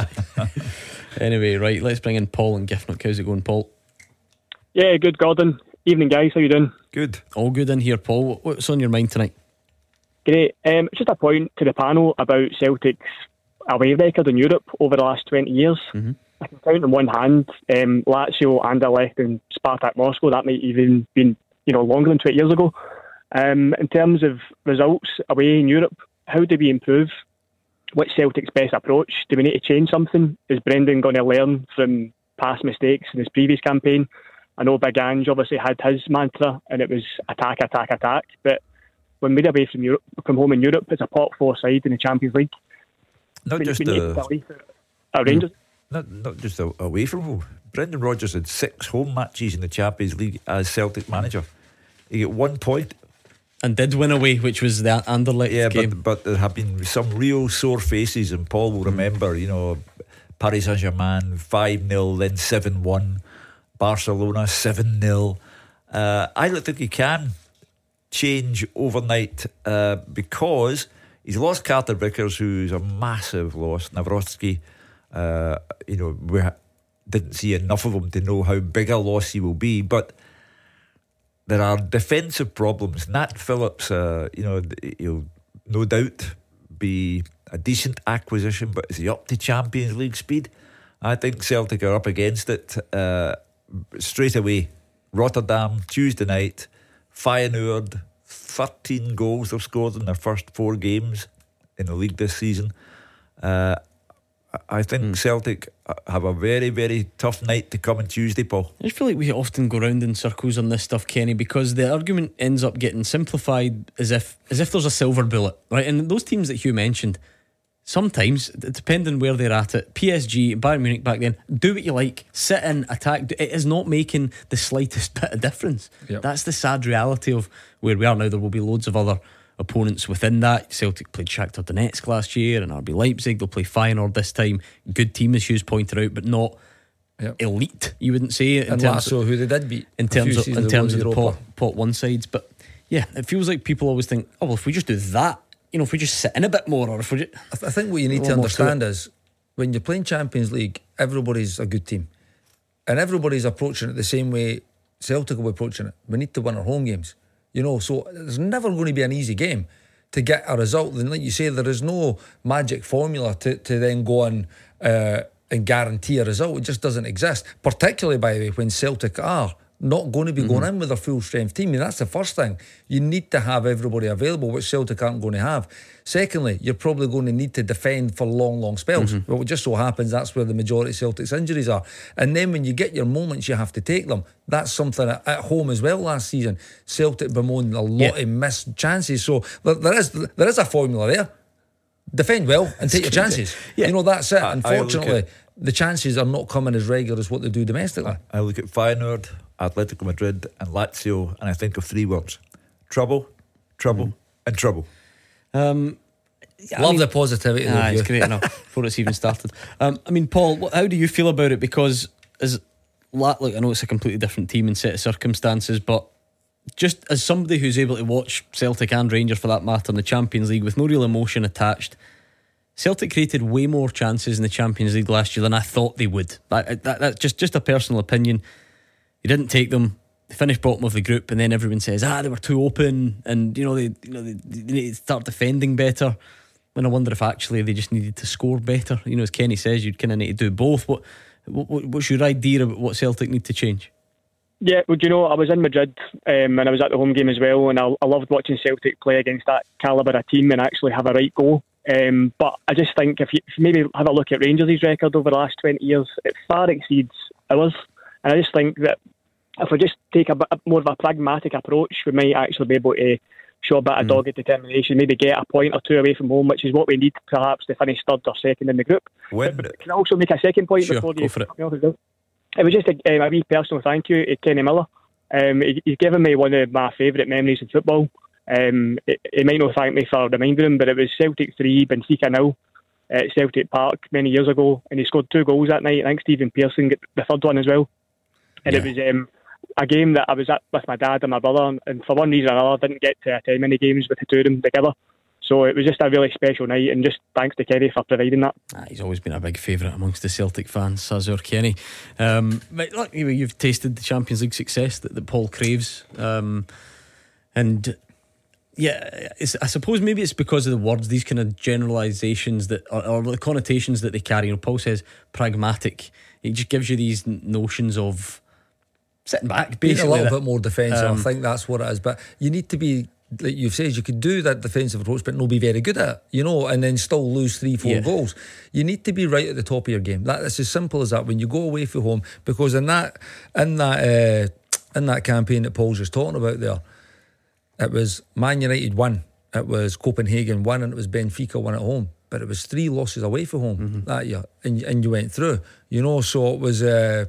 Anyway, right, let's bring in Paul and Giffnock. How's it going, Paul? Yeah, good, Gordon. Evening, guys. How you doing? Good. All good in here, Paul. What's on your mind tonight? Great. Um, just a point to the panel about Celtic's away record in Europe over the last twenty years. Mm-hmm. I can count on one hand. Um, Lazio, Anderlecht, and Spartak Moscow. That might even been you know longer than twenty years ago. Um, in terms of results away in Europe, how do we improve? What's Celtic's best approach? Do we need to change something? Is Brendan going to learn from past mistakes in his previous campaign? I know Big Ange obviously had his mantra, and it was attack, attack, attack. But when we're away from Europe, from home in Europe, it's a pot four side in the Champions League. Not we, just we uh, our Rangers. Not not just away from home. Brendan Rodgers had six home matches in the Champions League as Celtic manager. He got one point. And did win away, which was the Anderlecht yeah, game. But, but there have been some real sore faces, and Paul will remember, you know, Paris Saint-Germain five nil, then seven one, Barcelona seven nil. Uh, I don't think he can change overnight uh, because he's lost Carter Vickers, who's a massive loss. Nawrocki, uh, you know, we didn't see enough of him to know how big a loss he will be, but there are defensive problems. Nat Phillips, uh, you know, he'll no doubt be a decent acquisition, but is he up to Champions League speed? I think Celtic are up against it uh, straight away. Rotterdam, Tuesday night, Feyenoord, thirteen goals they've scored in their first four games in the league this season. Uh, I think mm. Celtic have a very, very tough night to come on Tuesday, Paul. I just feel like we often go round in circles on this stuff, Kenny, because the argument ends up getting simplified as if as if there's a silver bullet, right? And those teams that Hugh mentioned, sometimes, depending where they're at it, P S G, Bayern Munich back then, do what you like, sit in, attack. It is not making the slightest bit of difference. Yep. That's the sad reality of where we are now. There will be loads of other opponents within that. Celtic played Shakhtar Donetsk last year and R B Leipzig. They'll play Feyenoord this time. Good team, as Hughes pointed out, but not yep. elite, you wouldn't say. In and terms Lazio, of, who they did beat in terms of in terms of the pot, pot pot one sides. But yeah, it feels like people always think, oh well, if we just do that, you know, if we just sit in a bit more, or if we just, I, th- I think what you need to understand is when you're playing Champions League, everybody's a good team, and everybody's approaching it the same way Celtic will be approaching it. We need to win our home games, you know. So there's never going to be an easy game to get a result. And like you say, there is no magic formula to, to then go and uh, and guarantee a result. It just doesn't exist. Particularly, by the way, when Celtic are not going to be mm-hmm. going in with a full strength team. I mean, that's the first thing. You need to have everybody available, which Celtic aren't going to have. Secondly, you're probably going to need to defend for long, long spells. Mm-hmm. Well, it just so happens that's where the majority of Celtic's injuries are. And then when you get your moments, you have to take them. That's something at, at home as well last season. Celtic bemoaned a lot yeah. of missed chances. So there, there is there is a formula there. Defend well and take your chances. Yeah. You know, that's it. I, Unfortunately, at, the chances are not coming as regular as what they do domestically. I, I look at Feyenoord, Atletico Madrid and Lazio, and I think of three words: trouble, trouble, mm. and trouble. Um, yeah, Love I mean, the positivity. Ah, it's great enough before it's even started. Um, I mean, Paul, what, how do you feel about it? Because as like I know it's a completely different team and set of circumstances, but just as somebody who's able to watch Celtic and Rangers for that matter in the Champions League with no real emotion attached, Celtic created way more chances in the Champions League last year than I thought they would. That, that, that's just, just a personal opinion. You didn't take them. They finished bottom of the group, and then everyone says, ah, they were too open, and you know they, you know they, they need to start defending better. And I wonder if actually they just needed to score better. You know, as Kenny says, you'd kind of need to do both. What, what what's your idea about what Celtic need to change? Yeah, well, you know, I was in Madrid um, and I was at the home game as well, and I, I loved watching Celtic play against that calibre of team and actually have a right goal. Um, but I just think if you, if you maybe have a look at Rangers' record over the last twenty years, it far exceeds ours. And I just think that if we just take a bit more of a pragmatic approach, we might actually be able to show a bit of mm. dogged determination, maybe get a point or two away from home, which is what we need perhaps to finish third or second in the group. When, but, but can I also make a second point sure, before go you for it. It. It was just a, a wee personal thank you to Kenny Miller. Um, he, he's given me one of my favourite memories in football. Um, he, he might not thank me for reminding him, but it was Celtic three, Benfica nil at Celtic Park many years ago, and he scored two goals that night. I think Stephen Pearson got the third one as well. And yeah. it was um, a game that I was at with my dad and my brother, and for one reason or another, didn't get to attend many games with the two of them together. So it was just a really special night, and just thanks to Kenny for providing that. Ah, he's always been a big favourite amongst the Celtic fans, as our Kenny. Um, but look, you've tasted the Champions League success that, that Paul craves, um, and Yeah, it's, I suppose maybe it's because of the words, these kind of generalisations that or, or the connotations that they carry. You know, Paul says pragmatic. It just gives you these notions of sitting back, basically. Being a little that, bit more defensive. um, I think that's what it is. But you need to be, like you've said, you could do that defensive approach, but not be very good at it, you know, and then still lose three, four Yeah. goals. You need to be right at the top of your game. That, it's as simple as that. When you go away from home, because in that, in that, uh, in that campaign that Paul's just talking about there, it was Man United won, it was Copenhagen won, and it was Benfica won at home. But it was three losses away from home mm-hmm. that year, and and you went through, you know. So it was uh,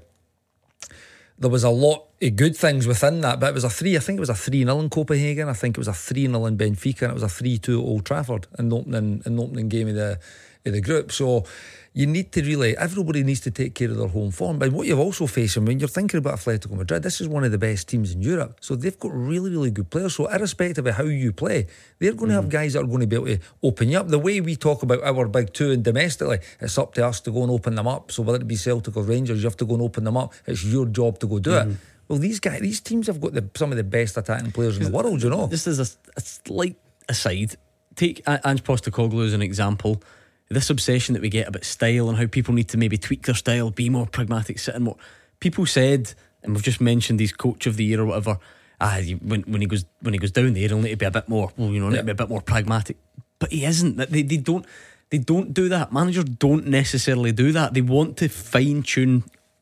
there was a lot of good things within that. But it was a three. I think it was a three nil in Copenhagen. I think it was a three nil in Benfica, and it was a three two at Old Trafford in the opening in the opening game of the of the group. So you need to really, everybody needs to take care of their home form. But what you're also facing when you're thinking about Atletico Madrid, this is one of the best teams in Europe. So they've got really, really good players. So irrespective of how you play, they're going to have guys that are going to be able to open you up. The way we talk about our big two and domestically, it's up to us to go and open them up. So whether it be Celtic or Rangers, you have to go and open them up. It's your job to go do mm-hmm. it. Well, these guys, these teams have got the, some of the best attacking players in the world, you know. Just as a, a slight aside, take Ange Postecoglou as an example. This obsession that we get about style and how people need to maybe tweak their style, be more pragmatic, sit in more. People said, and we've just mentioned he's coach of the year or whatever. Ah, when when he goes when he goes down there, he'll need to be a bit more. Well, you know, need yeah. to be a bit more pragmatic. But he isn't. They they don't they don't do that. Managers don't necessarily do that. They want to fine tune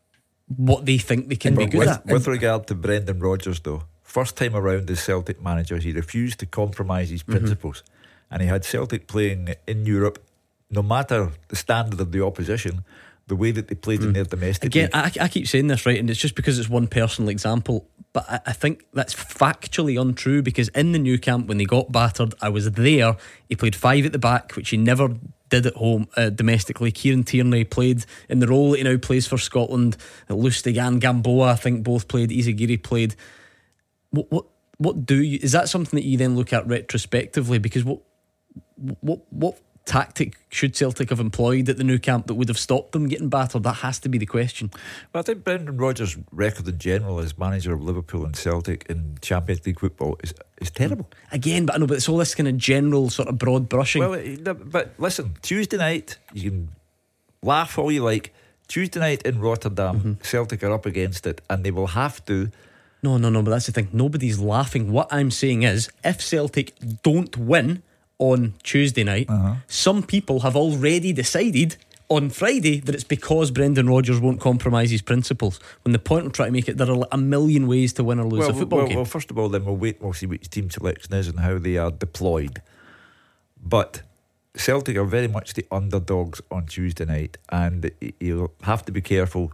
what they think they can but be good with, at. With regard to Brendan Rodgers, though, first time around as Celtic manager, he refused to compromise his principles, mm-hmm. and he had Celtic playing in Europe. No matter the standard of the opposition, the way that they played mm. in their domestic Again, league. I, I keep saying this, right, and it's just because it's one personal example, but I, I think that's factually untrue, because in the new camp when they got battered, I was there. He played five at the back, which he never did at home uh, domestically. Kieran Tierney played in the role that he now plays for Scotland. Lustig and Gamboa, I think, both played. Izagiri played. What what what do you? Is that something that you then look at retrospectively? Because what what what tactic should Celtic have employed at the new camp that would have stopped them getting battered? That has to be the question. Well, I think Brendan Rodgers' record in general as manager of Liverpool and Celtic in Champions League football is is terrible. Again, but I know, but it's all this kind of general sort of broad brushing. Well, but listen, Tuesday night, you can laugh all you like. Tuesday night in Rotterdam, mm-hmm. Celtic are up against it, and they will have to. No, no, no, but that's the thing. Nobody's laughing. What I'm saying is, if Celtic don't win on Tuesday night, uh-huh. some people have already decided on Friday that it's because Brendan Rodgers won't compromise his principles, when the point of trying to make it there are a million ways to win or lose well, a football well, game. Well, first of all, then we'll wait and we'll see what his team selection is and how they are deployed. But Celtic are very much the underdogs on Tuesday night, and you'll have to be careful,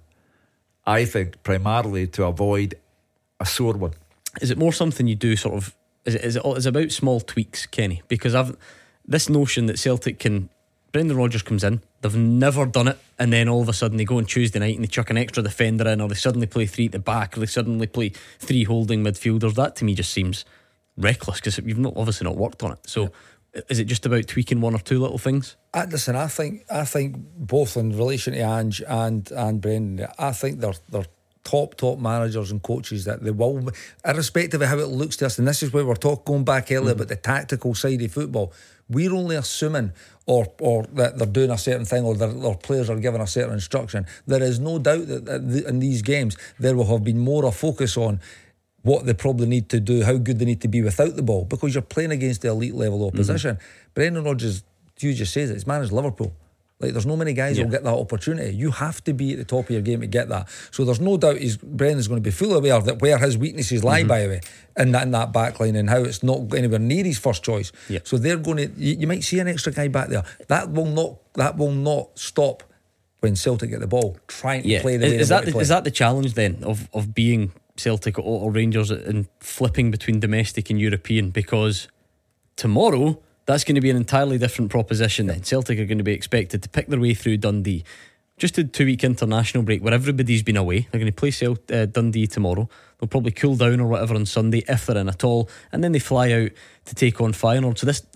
I think, primarily to avoid a sore one. Is it more something you do sort of? Is it, is it is it about small tweaks, Kenny? Because I've this notion that Celtic can. Brendan Rodgers comes in, they've never done it, and then all of a sudden they go on Tuesday night and they chuck an extra defender in, or they suddenly play three at the back, or they suddenly play three holding midfielders. That to me just seems reckless, because you've not obviously not worked on it. So yeah. Is it just about tweaking one or two little things? I, listen, I think I think both in relation to Ange and and Brendan, I think they're they're top top managers and coaches that they will, irrespective of how it looks to us. And this is where we're talking going back earlier mm-hmm. about the tactical side of football. We're only assuming or or that they're doing a certain thing, or their players are given a certain instruction. There is no doubt that, that in these games there will have been more a focus on what they probably need to do, how good they need to be without the ball, because you're playing against the elite level opposition. Mm-hmm. Brendan Rodgers, you just says it, he's managed Liverpool. Like, there's no many guys yeah. who'll get that opportunity. You have to be at the top of your game to get that. So there's no doubt he's Brendan's going to be fully aware that where his weaknesses lie, mm-hmm. by the way, in that in that back line, and how it's not anywhere near his first choice. Yeah. So they're going to. You, you might see an extra guy back there. That will not. That will not stop when Celtic get the ball trying to yeah. play the is, way is they that want to the, play. Is that the challenge then of of being Celtic or, or Rangers and flipping between domestic and European? Because tomorrow, that's going to be an entirely different proposition then. Celtic are going to be expected to pick their way through Dundee. Just a two-week international break where everybody's been away. They're going to play Celt- uh, Dundee tomorrow. They'll probably cool down or whatever on Sunday, if they're in at all. And then they fly out to take on Feyenoord. So this,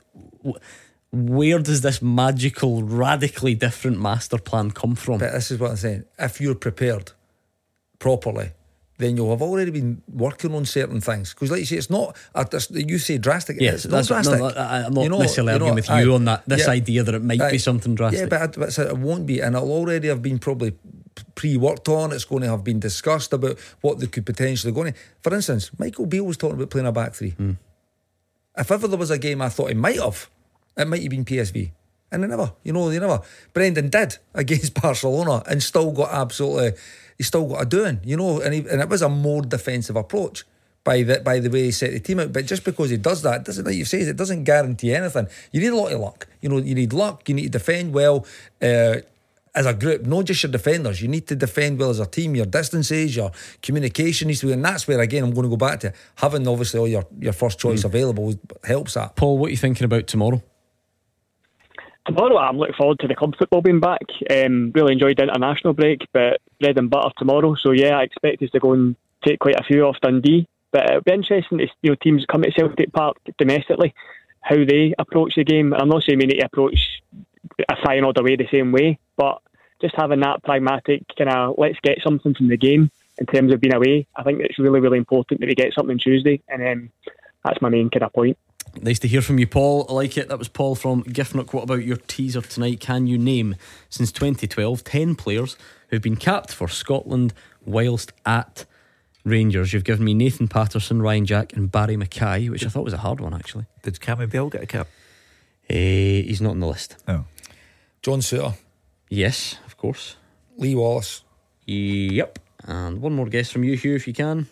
where does this magical, radically different master plan come from? But this is what I'm saying. If you're prepared properly, then you'll have already been working on certain things. Because like you say, it's not a, you say drastic. Yes, it's not drastic. No, I, I'm not you know, necessarily you know, arguing with you I, on that. This yeah, idea that it might I, be something drastic. Yeah, but, but it won't be, and it'll already have been probably pre-worked on. It's going to have been discussed about what they could potentially go on. For instance, Michael Beale was talking about playing a back three. Mm. If ever there was a game I thought he might have, it might have been P S V. And they never, you know, they never. Brendan did against Barcelona and still got absolutely, he still got a doing, you know, and, he, and it was a more defensive approach by the, by the way he set the team out. But just because he does that, doesn't, like you say, it doesn't guarantee anything. You need a lot of luck. You know, you need luck, you need to defend well uh, as a group, not just your defenders. You need to defend well as a team, your distances, your communication needs to be, and that's where, again, I'm going to go back to having obviously all your, your first choice mm. available helps that. Paul, what are you thinking about tomorrow? Tomorrow, I'm looking forward to the club football being back. Um, really enjoyed the international break, but bread and butter tomorrow. So yeah, I expect us to go and take quite a few off Dundee. But it'll be interesting to, you know, teams come to Celtic Park domestically, how they approach the game. I'm not saying we need to approach a Feyenoord away the same way, but just having that pragmatic kind of let's get something from the game in terms of being away. I think it's really, really important that we get something Tuesday, and um, that's my main kind of point. Nice to hear from you, Paul. I like it. That was Paul from Giffnock. What about your teaser tonight? Can you name, since twenty twelve, ten players who've been capped for Scotland whilst at Rangers? You've given me Nathan Patterson, Ryan Jack and Barry Mackay, which I thought was a hard one, actually. Did Cammy Bell get a cap? Uh, he's not on the list. Oh. John Suter. Yes, of course. Lee Wallace. Yep. And one more guess from you, Hugh, if you can.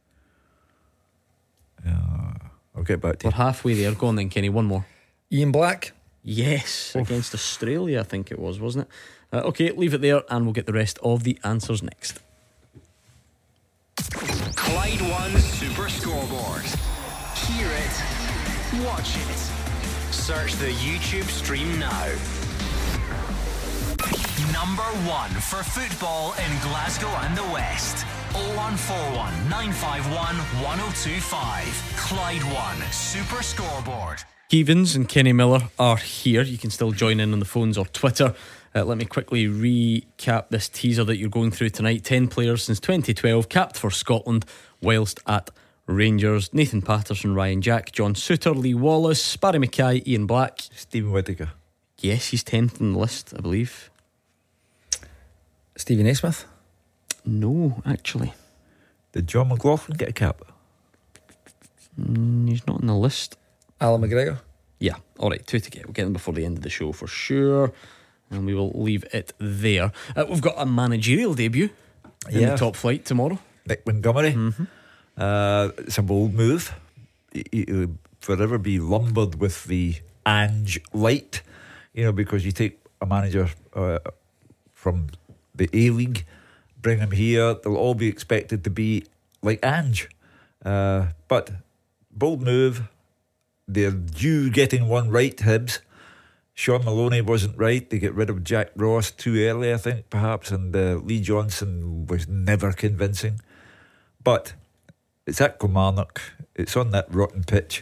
Uh, I'll get back to We're you. halfway there. Go on then, Kenny. One more. Ian Black. Yes, Oof. Against Australia, I think it was, wasn't it? Uh, okay, leave it there and we'll get the rest of the answers next. Clyde One Super Scoreboard. Hear it, watch it. Search the YouTube stream now. Number one for football in Glasgow and the West. oh one four one, nine five one, one oh two five. Clyde One Super Scoreboard. Keevins and Kenny Miller are here. You can still join in on the phones or Twitter. Uh, let me quickly recap this teaser that you're going through tonight. ten players since twenty twelve capped for Scotland whilst at Rangers. Nathan Patterson, Ryan Jack, John Suter, Lee Wallace, Barry Mackay, Ian Black, Stephen Whittaker. Yes, he's tenth on the list, I believe. Stephen A. Smith. No, actually. Did John McLaughlin get a cap? Mm, he's not on the list. Alan McGregor. Yeah, alright, two to get. We'll get them before the end of the show for sure. And we will leave it there. Uh, we've got a managerial debut in yeah. the top flight tomorrow. Nick Montgomery. Mm-hmm. Uh, it's a bold move. He, he will forever be lumbered with the Ange light, you know, because you take a manager uh, from the A-League, bring him here, they'll all be expected to be like Ange. Uh, but bold move. They're due getting one right, Hibs. Sean Maloney wasn't right. They get rid of Jack Ross too early, I think, perhaps, and uh, Lee Johnson was never convincing. But it's at Kilmarnock. It's on that rotten pitch,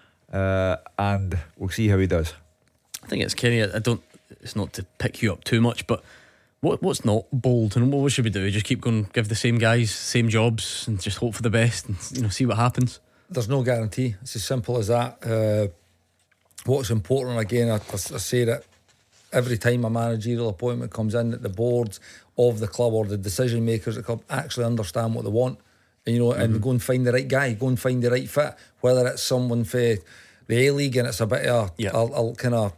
uh, and we'll see how he does. I think it's Kenny. I don't. It's not to pick you up too much, but what what's not bold, and what should we do? Just keep going, give the same guys same jobs, and just hope for the best, and you know, see what happens. There's no guarantee. It's as simple as that. Uh, what's important, again, I, I, I say that every time a managerial appointment comes in, that the boards of the club or the decision makers at the club actually understand what they want, and, you know, mm-hmm. and go and find the right guy, go and find the right fit. Whether it's someone for the A-League and it's a bit of yeah. a, a kind of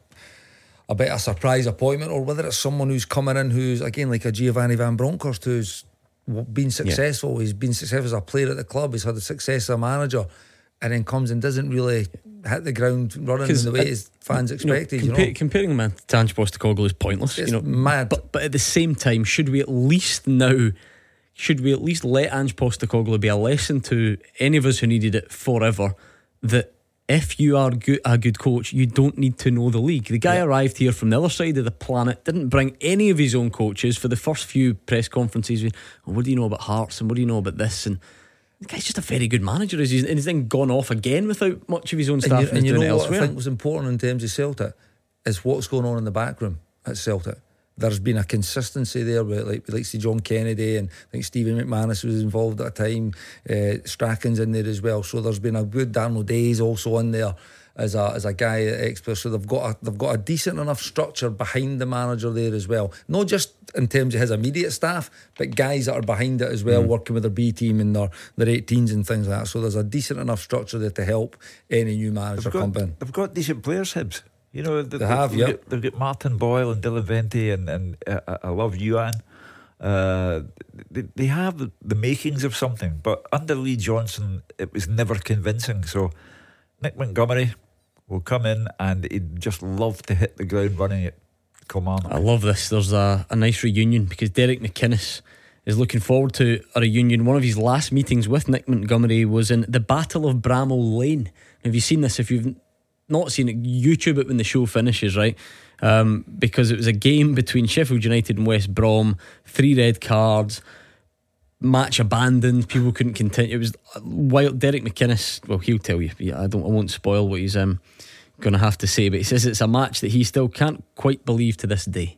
a bit of a surprise appointment, or whether it's someone who's coming in who's, again, like a Giovanni Van Bronckhorst, who's been successful. Yeah. He's been successful as a player at the club. He's had a success as a manager, and then comes and doesn't really hit the ground running in the way his fans expected. You know, compa- you know? Comparing him to Ange Postecoglou is pointless. It's you know, mad. But but at the same time, should we at least now? Should we at least let Ange Postecoglou be a lesson to any of us who needed it forever, that if you are good, a good coach, you don't need to know the league. The guy yeah. arrived here from the other side of the planet, didn't bring any of his own coaches. For the first few press conferences, we, oh, what do you know about Hearts and what do you know about this? And the guy's just a very good manager, and he's then gone off again without much of his own staff. And you, and you doing know it what elsewhere. I think was important in terms of Celtic is what's going on in the back room at Celtic. there's been a consistency there with like like see John Kennedy, and I think Stephen McManus was involved at a time. uh, Strachan's in there as well, so there's been a good Darnell Days also in there as a as a guy at expert. So they've got a, they've got a decent enough structure behind the manager there as well, not just in terms of his immediate staff, but guys that are behind it as well, mm. working with their B team and their their eighteens and things like that. So there's a decent enough structure there to help any new manager got, come in. They've got decent players, Hibs. You know, they, they have. They've, yeah, got, they've got Martin Boyle and Dylan Vente, and and uh, I love Yuan. Uh, they, they have the, the makings of something, but under Lee Johnson, it was never convincing. So Nick Montgomery will come in, and he'd just love to hit the ground running at Kilmarnock. I love this. There's a, a nice reunion because Derek McInnes is looking forward to a reunion. One of his last meetings with Nick Montgomery was in the Battle of Bramall Lane. Have you seen this? If you've not seen it, YouTube it when the show finishes, right? Um, because it was a game between Sheffield United and West Brom, three red cards, match abandoned, people couldn't continue. It was wild. Derek McInnes, well, he'll tell you. I don't. I won't spoil what he's um, going to have to say, but he says it's a match that he still can't quite believe to this day.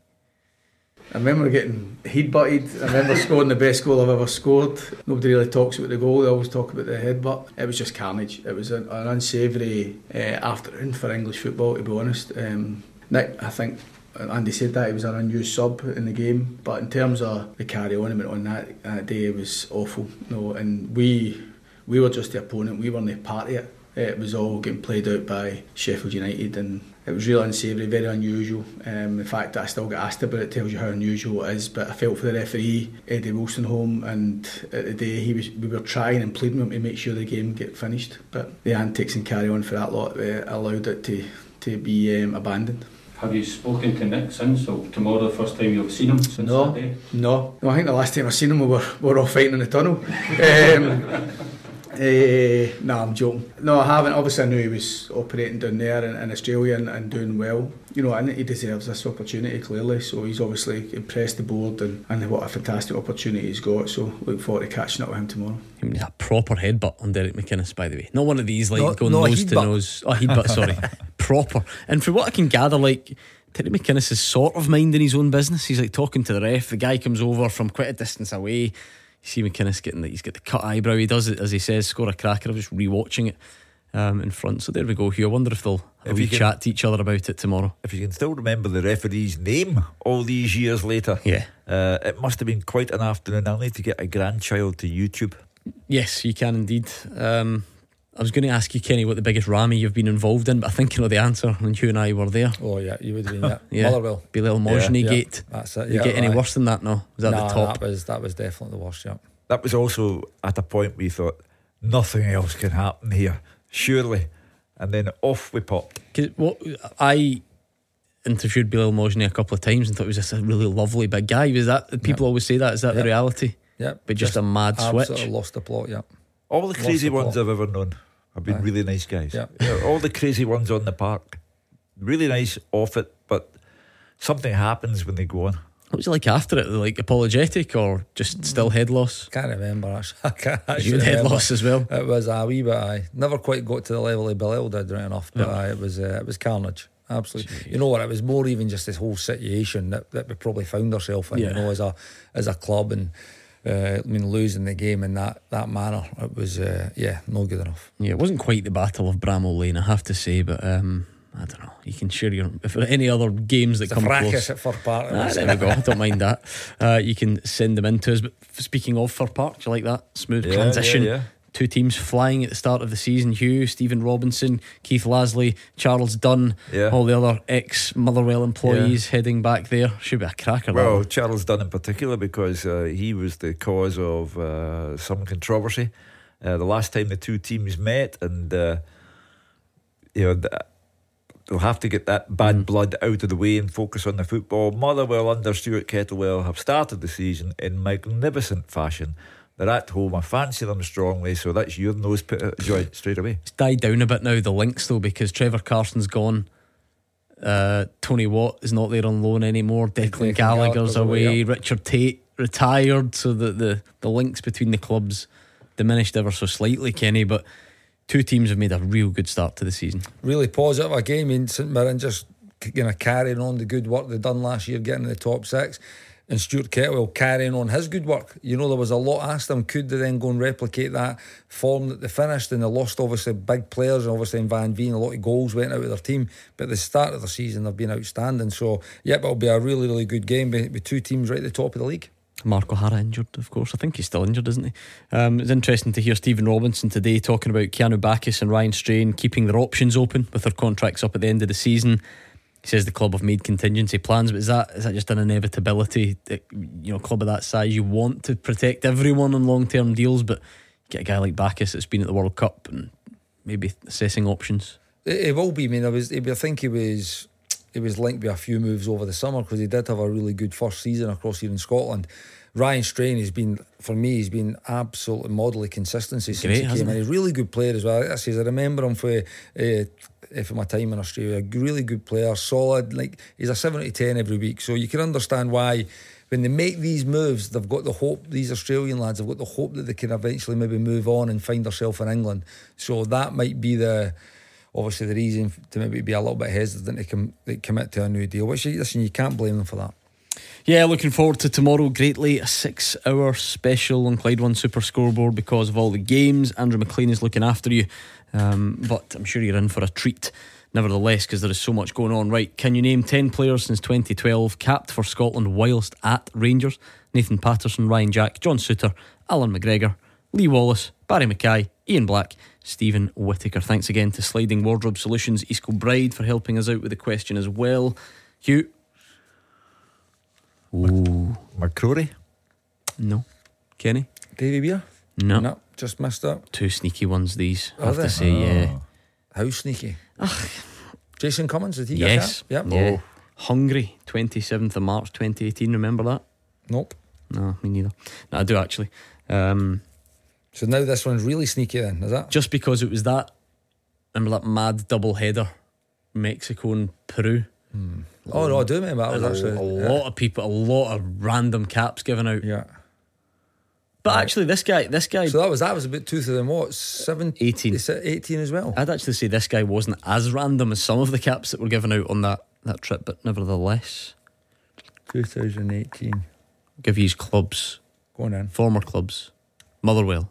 I remember getting head-butted. I remember scoring the best goal I've ever scored. Nobody really talks about the goal, they always talk about the headbutt. It was just carnage. It was an, an unsavoury uh, afternoon for English football, to be honest. Um, Nick, I think Andy said that he was an unused sub in the game, but in terms of the carry on he went on that, that day, it was awful. No, and we we were just the opponent. We weren't the part of it. It was all getting played out by Sheffield United, and it was really unsavoury, very unusual. Um, the fact that I still get asked about it tells you how unusual it is. But I felt for the referee, Eddie Wolstenholme, and at the day he was, we were trying and pleading with him to make sure the game get finished. But the antics and carry on for that lot uh, allowed it to to be um, abandoned. Have you spoken to Nick since? So tomorrow, the first time you've seen him since no, that day? No, no. I think the last time I seen him, we were we were all fighting in the tunnel. um, Uh, no, I'm joking. No, I haven't. Obviously, I knew he was operating down there in, in Australia and, and doing well. You know, and he deserves this opportunity clearly. So he's obviously impressed the board, and, and what a fantastic opportunity he's got. So look forward to catching up with him tomorrow. I mean, a proper headbutt on Derek McInnes, by the way. Not one of these like no, going no, nose to nose. Oh, headbutt, sorry. Proper. And from what I can gather, like, Derek McInnes is sort of minding his own business. He's like talking to the ref. The guy comes over from quite a distance away. You see McInnes getting that, he's got the cut eyebrow. He does it, as he says, score a cracker. I'm just re-watching it um, in front. So there we go, Hugh. I wonder if they'll have a wee chat to each other about it tomorrow. If you can still remember the referee's name all these years later, yeah, uh, it must have been quite an afternoon only to get a grandchild to YouTube. Yes, you can indeed. Um, I was going to ask you, Kenny, what the biggest Rami you've been involved in, but I think you know the answer when Hugh and I were there. Oh yeah, you would have been that. Yeah, Motherwell, Bilal Mojni yeah, gate. Yeah, that's it. Did you yeah, get any right. worse than that? No, was that nah, the top? That was that was definitely the worst. Yeah. That was also at a point we thought nothing else can happen here, surely, and then off we popped. Cause what I interviewed Bilal Mojni a couple of times and thought he was just a really lovely big guy. Was that people yep. always say that? Is that yep. the reality? Yeah, but just, just a mad switch. Lost the plot. Yeah, all the crazy the ones plot. I've ever known have been Aye. really nice guys. Yeah, you know, all the crazy ones on the park, really nice off it, but something happens when they go on. What was it like after it? Like apologetic or just still head loss? Can't remember actually. I can't actually you had head loss as well. It was a wee bit. I never quite got to the level of Bilal did, right enough, but no. I, it was uh, it was carnage. Absolutely. Jeez. You know what? It was more even just this whole situation that, that we probably found ourselves in. Yeah. You know, as a as a club, and uh, I mean losing the game in that that manner. It was uh, yeah, no good enough. Yeah, it wasn't quite the Battle of Bramall Lane, I have to say, but. Um, I don't know. You can share your if there are any other games that it's come a close. At Fir Park. Ah, there we go. I don't mind that. Uh, you can send them in to us. But speaking of Fir Park, do you like that smooth yeah, transition? Yeah, yeah. Two teams flying at the start of the season. Hugh, Stephen Robinson, Keith Lasley, Charles Dunn, yeah. all the other ex-Motherwell employees yeah. heading back there. Should be a cracker. Well, that Charles Dunn in particular, because uh, he was the cause of uh, some controversy uh, the last time the two teams met, and uh, you know. The, They'll have to get that bad mm. blood out of the way and focus on the football. Motherwell under Stuart Kettlewell have started the season in magnificent fashion. They're at home. I fancy them strongly, so that's your nose put out of joint straight away. It's died down a bit now, the links though, because Trevor Carson's gone. Uh, Tony Watt is not there on loan anymore. Declan, Declan Gallagher's, Gallagher's away. away yep. Richard Tate retired, so the, the, the links between the clubs diminished ever so slightly, Kenny, but two teams have made a real good start to the season. Really positive. A game in St Mirren just you know, carrying on the good work they done last year, getting in the top six, and Stuart Kettlewell carrying on his good work. You know, there was a lot asked them, could they then go and replicate that form that they finished, and they lost obviously big players, and obviously in Van Veen a lot of goals went out of their team, but at the start of the season they've been outstanding. So yep, it'll be a really really good game with two teams right at the top of the league. Mark O'Hara injured, of course. I think he's still injured, isn't he? Um, it's interesting to hear Stephen Robinson today talking about Keanu Bacchus and Ryan Strain keeping their options open with their contracts up at the end of the season. He says the club have made contingency plans, but is that is that just an inevitability that, you know, a club of that size, you want to protect everyone on long term deals, but get a guy like Bacchus that's been at the World Cup and maybe assessing options? It, it will be. I mean, I was. I think he was. He was linked with a few moves over the summer because he did have a really good first season across here in Scotland. Ryan Strain has been, for me, he's been absolutely model of consistency since Great, he came in. he? He's a really good player as well. Like I says, I remember him for uh, for my time in Australia. A really good player, solid. Like he's a seven out of ten every week. So you can understand why when they make these moves, they've got the hope. These Australian lads have got the hope that they can eventually maybe move on and find themselves in England. So that might be the. Obviously the reason to maybe be a little bit hesitant to com- commit to a new deal, which listen, you can't blame them for that. Yeah, looking forward to tomorrow greatly. A six hour special on Clyde One Super Scoreboard because of all the games. Andrew McLean is looking after you, um, but I'm sure you're in for a treat nevertheless because there is so much going on. Right, can you name ten players since twenty twelve capped for Scotland whilst at Rangers? Nathan Patterson, Ryan Jack, John Souttar, Alan McGregor, Lee Wallace, Barry Mackay, Ian Black, Stephen Whittaker. Thanks again to Sliding Wardrobe Solutions East Kilbride for helping us out with the question as well. Hugh. Ooh. McCrory? No. Kenny? Davy Beer? No. No, just missed up. Two sneaky ones these, I Are have they? to say. Oh. Yeah. How sneaky? Jason Cummins, did he Yes. get that? Yep. Yeah. Hungary, twenty-seventh of March twenty eighteen. Remember that? Nope. No, me neither. No, I do actually. Um, so now this one's really sneaky then, is that? Just because it was that, remember that mad double header, Mexico and Peru. Hmm. Oh no, I do remember that. Was a, actually a yeah. lot of people, a lot of random caps given out. Yeah. But right. actually, this guy, this guy. So that was that was about two thousand what? Seven, eighteen, eighteen as well. I'd actually say this guy wasn't as random as some of the caps that were given out on that that trip, but nevertheless, twenty eighteen. Give you his clubs. Go on then. Former clubs: Motherwell,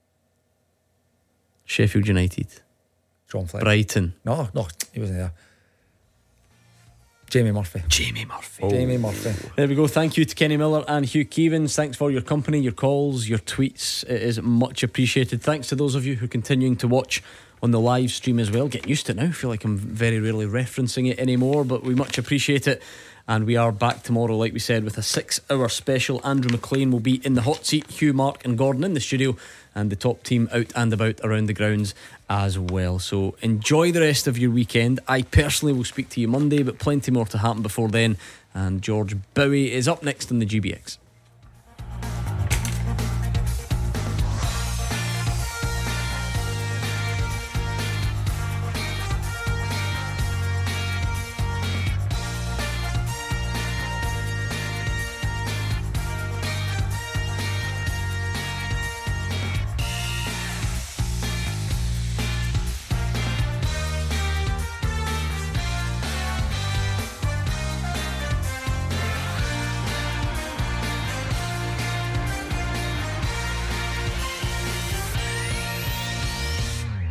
Sheffield United, John Fleck, Brighton. No, no, he wasn't there. Jamie Murphy. Jamie Murphy. Oh. Jamie Murphy. There we go. Thank you to Kenny Miller and Hugh Keevins. Thanks for your company, your calls, your tweets. It is much appreciated. Thanks to those of you who are continuing to watch on the live stream as well. Get used to it now. I feel like I'm very rarely referencing it anymore, but we much appreciate it. And we are back tomorrow, like we said, with a six hour special. Andrew McLean will be in the hot seat, Hugh, Mark and Gordon in the studio, and the top team out and about around the grounds as well. So enjoy the rest of your weekend. I personally will speak to you Monday, but plenty more to happen before then. And George Bowie is up next in the G B X.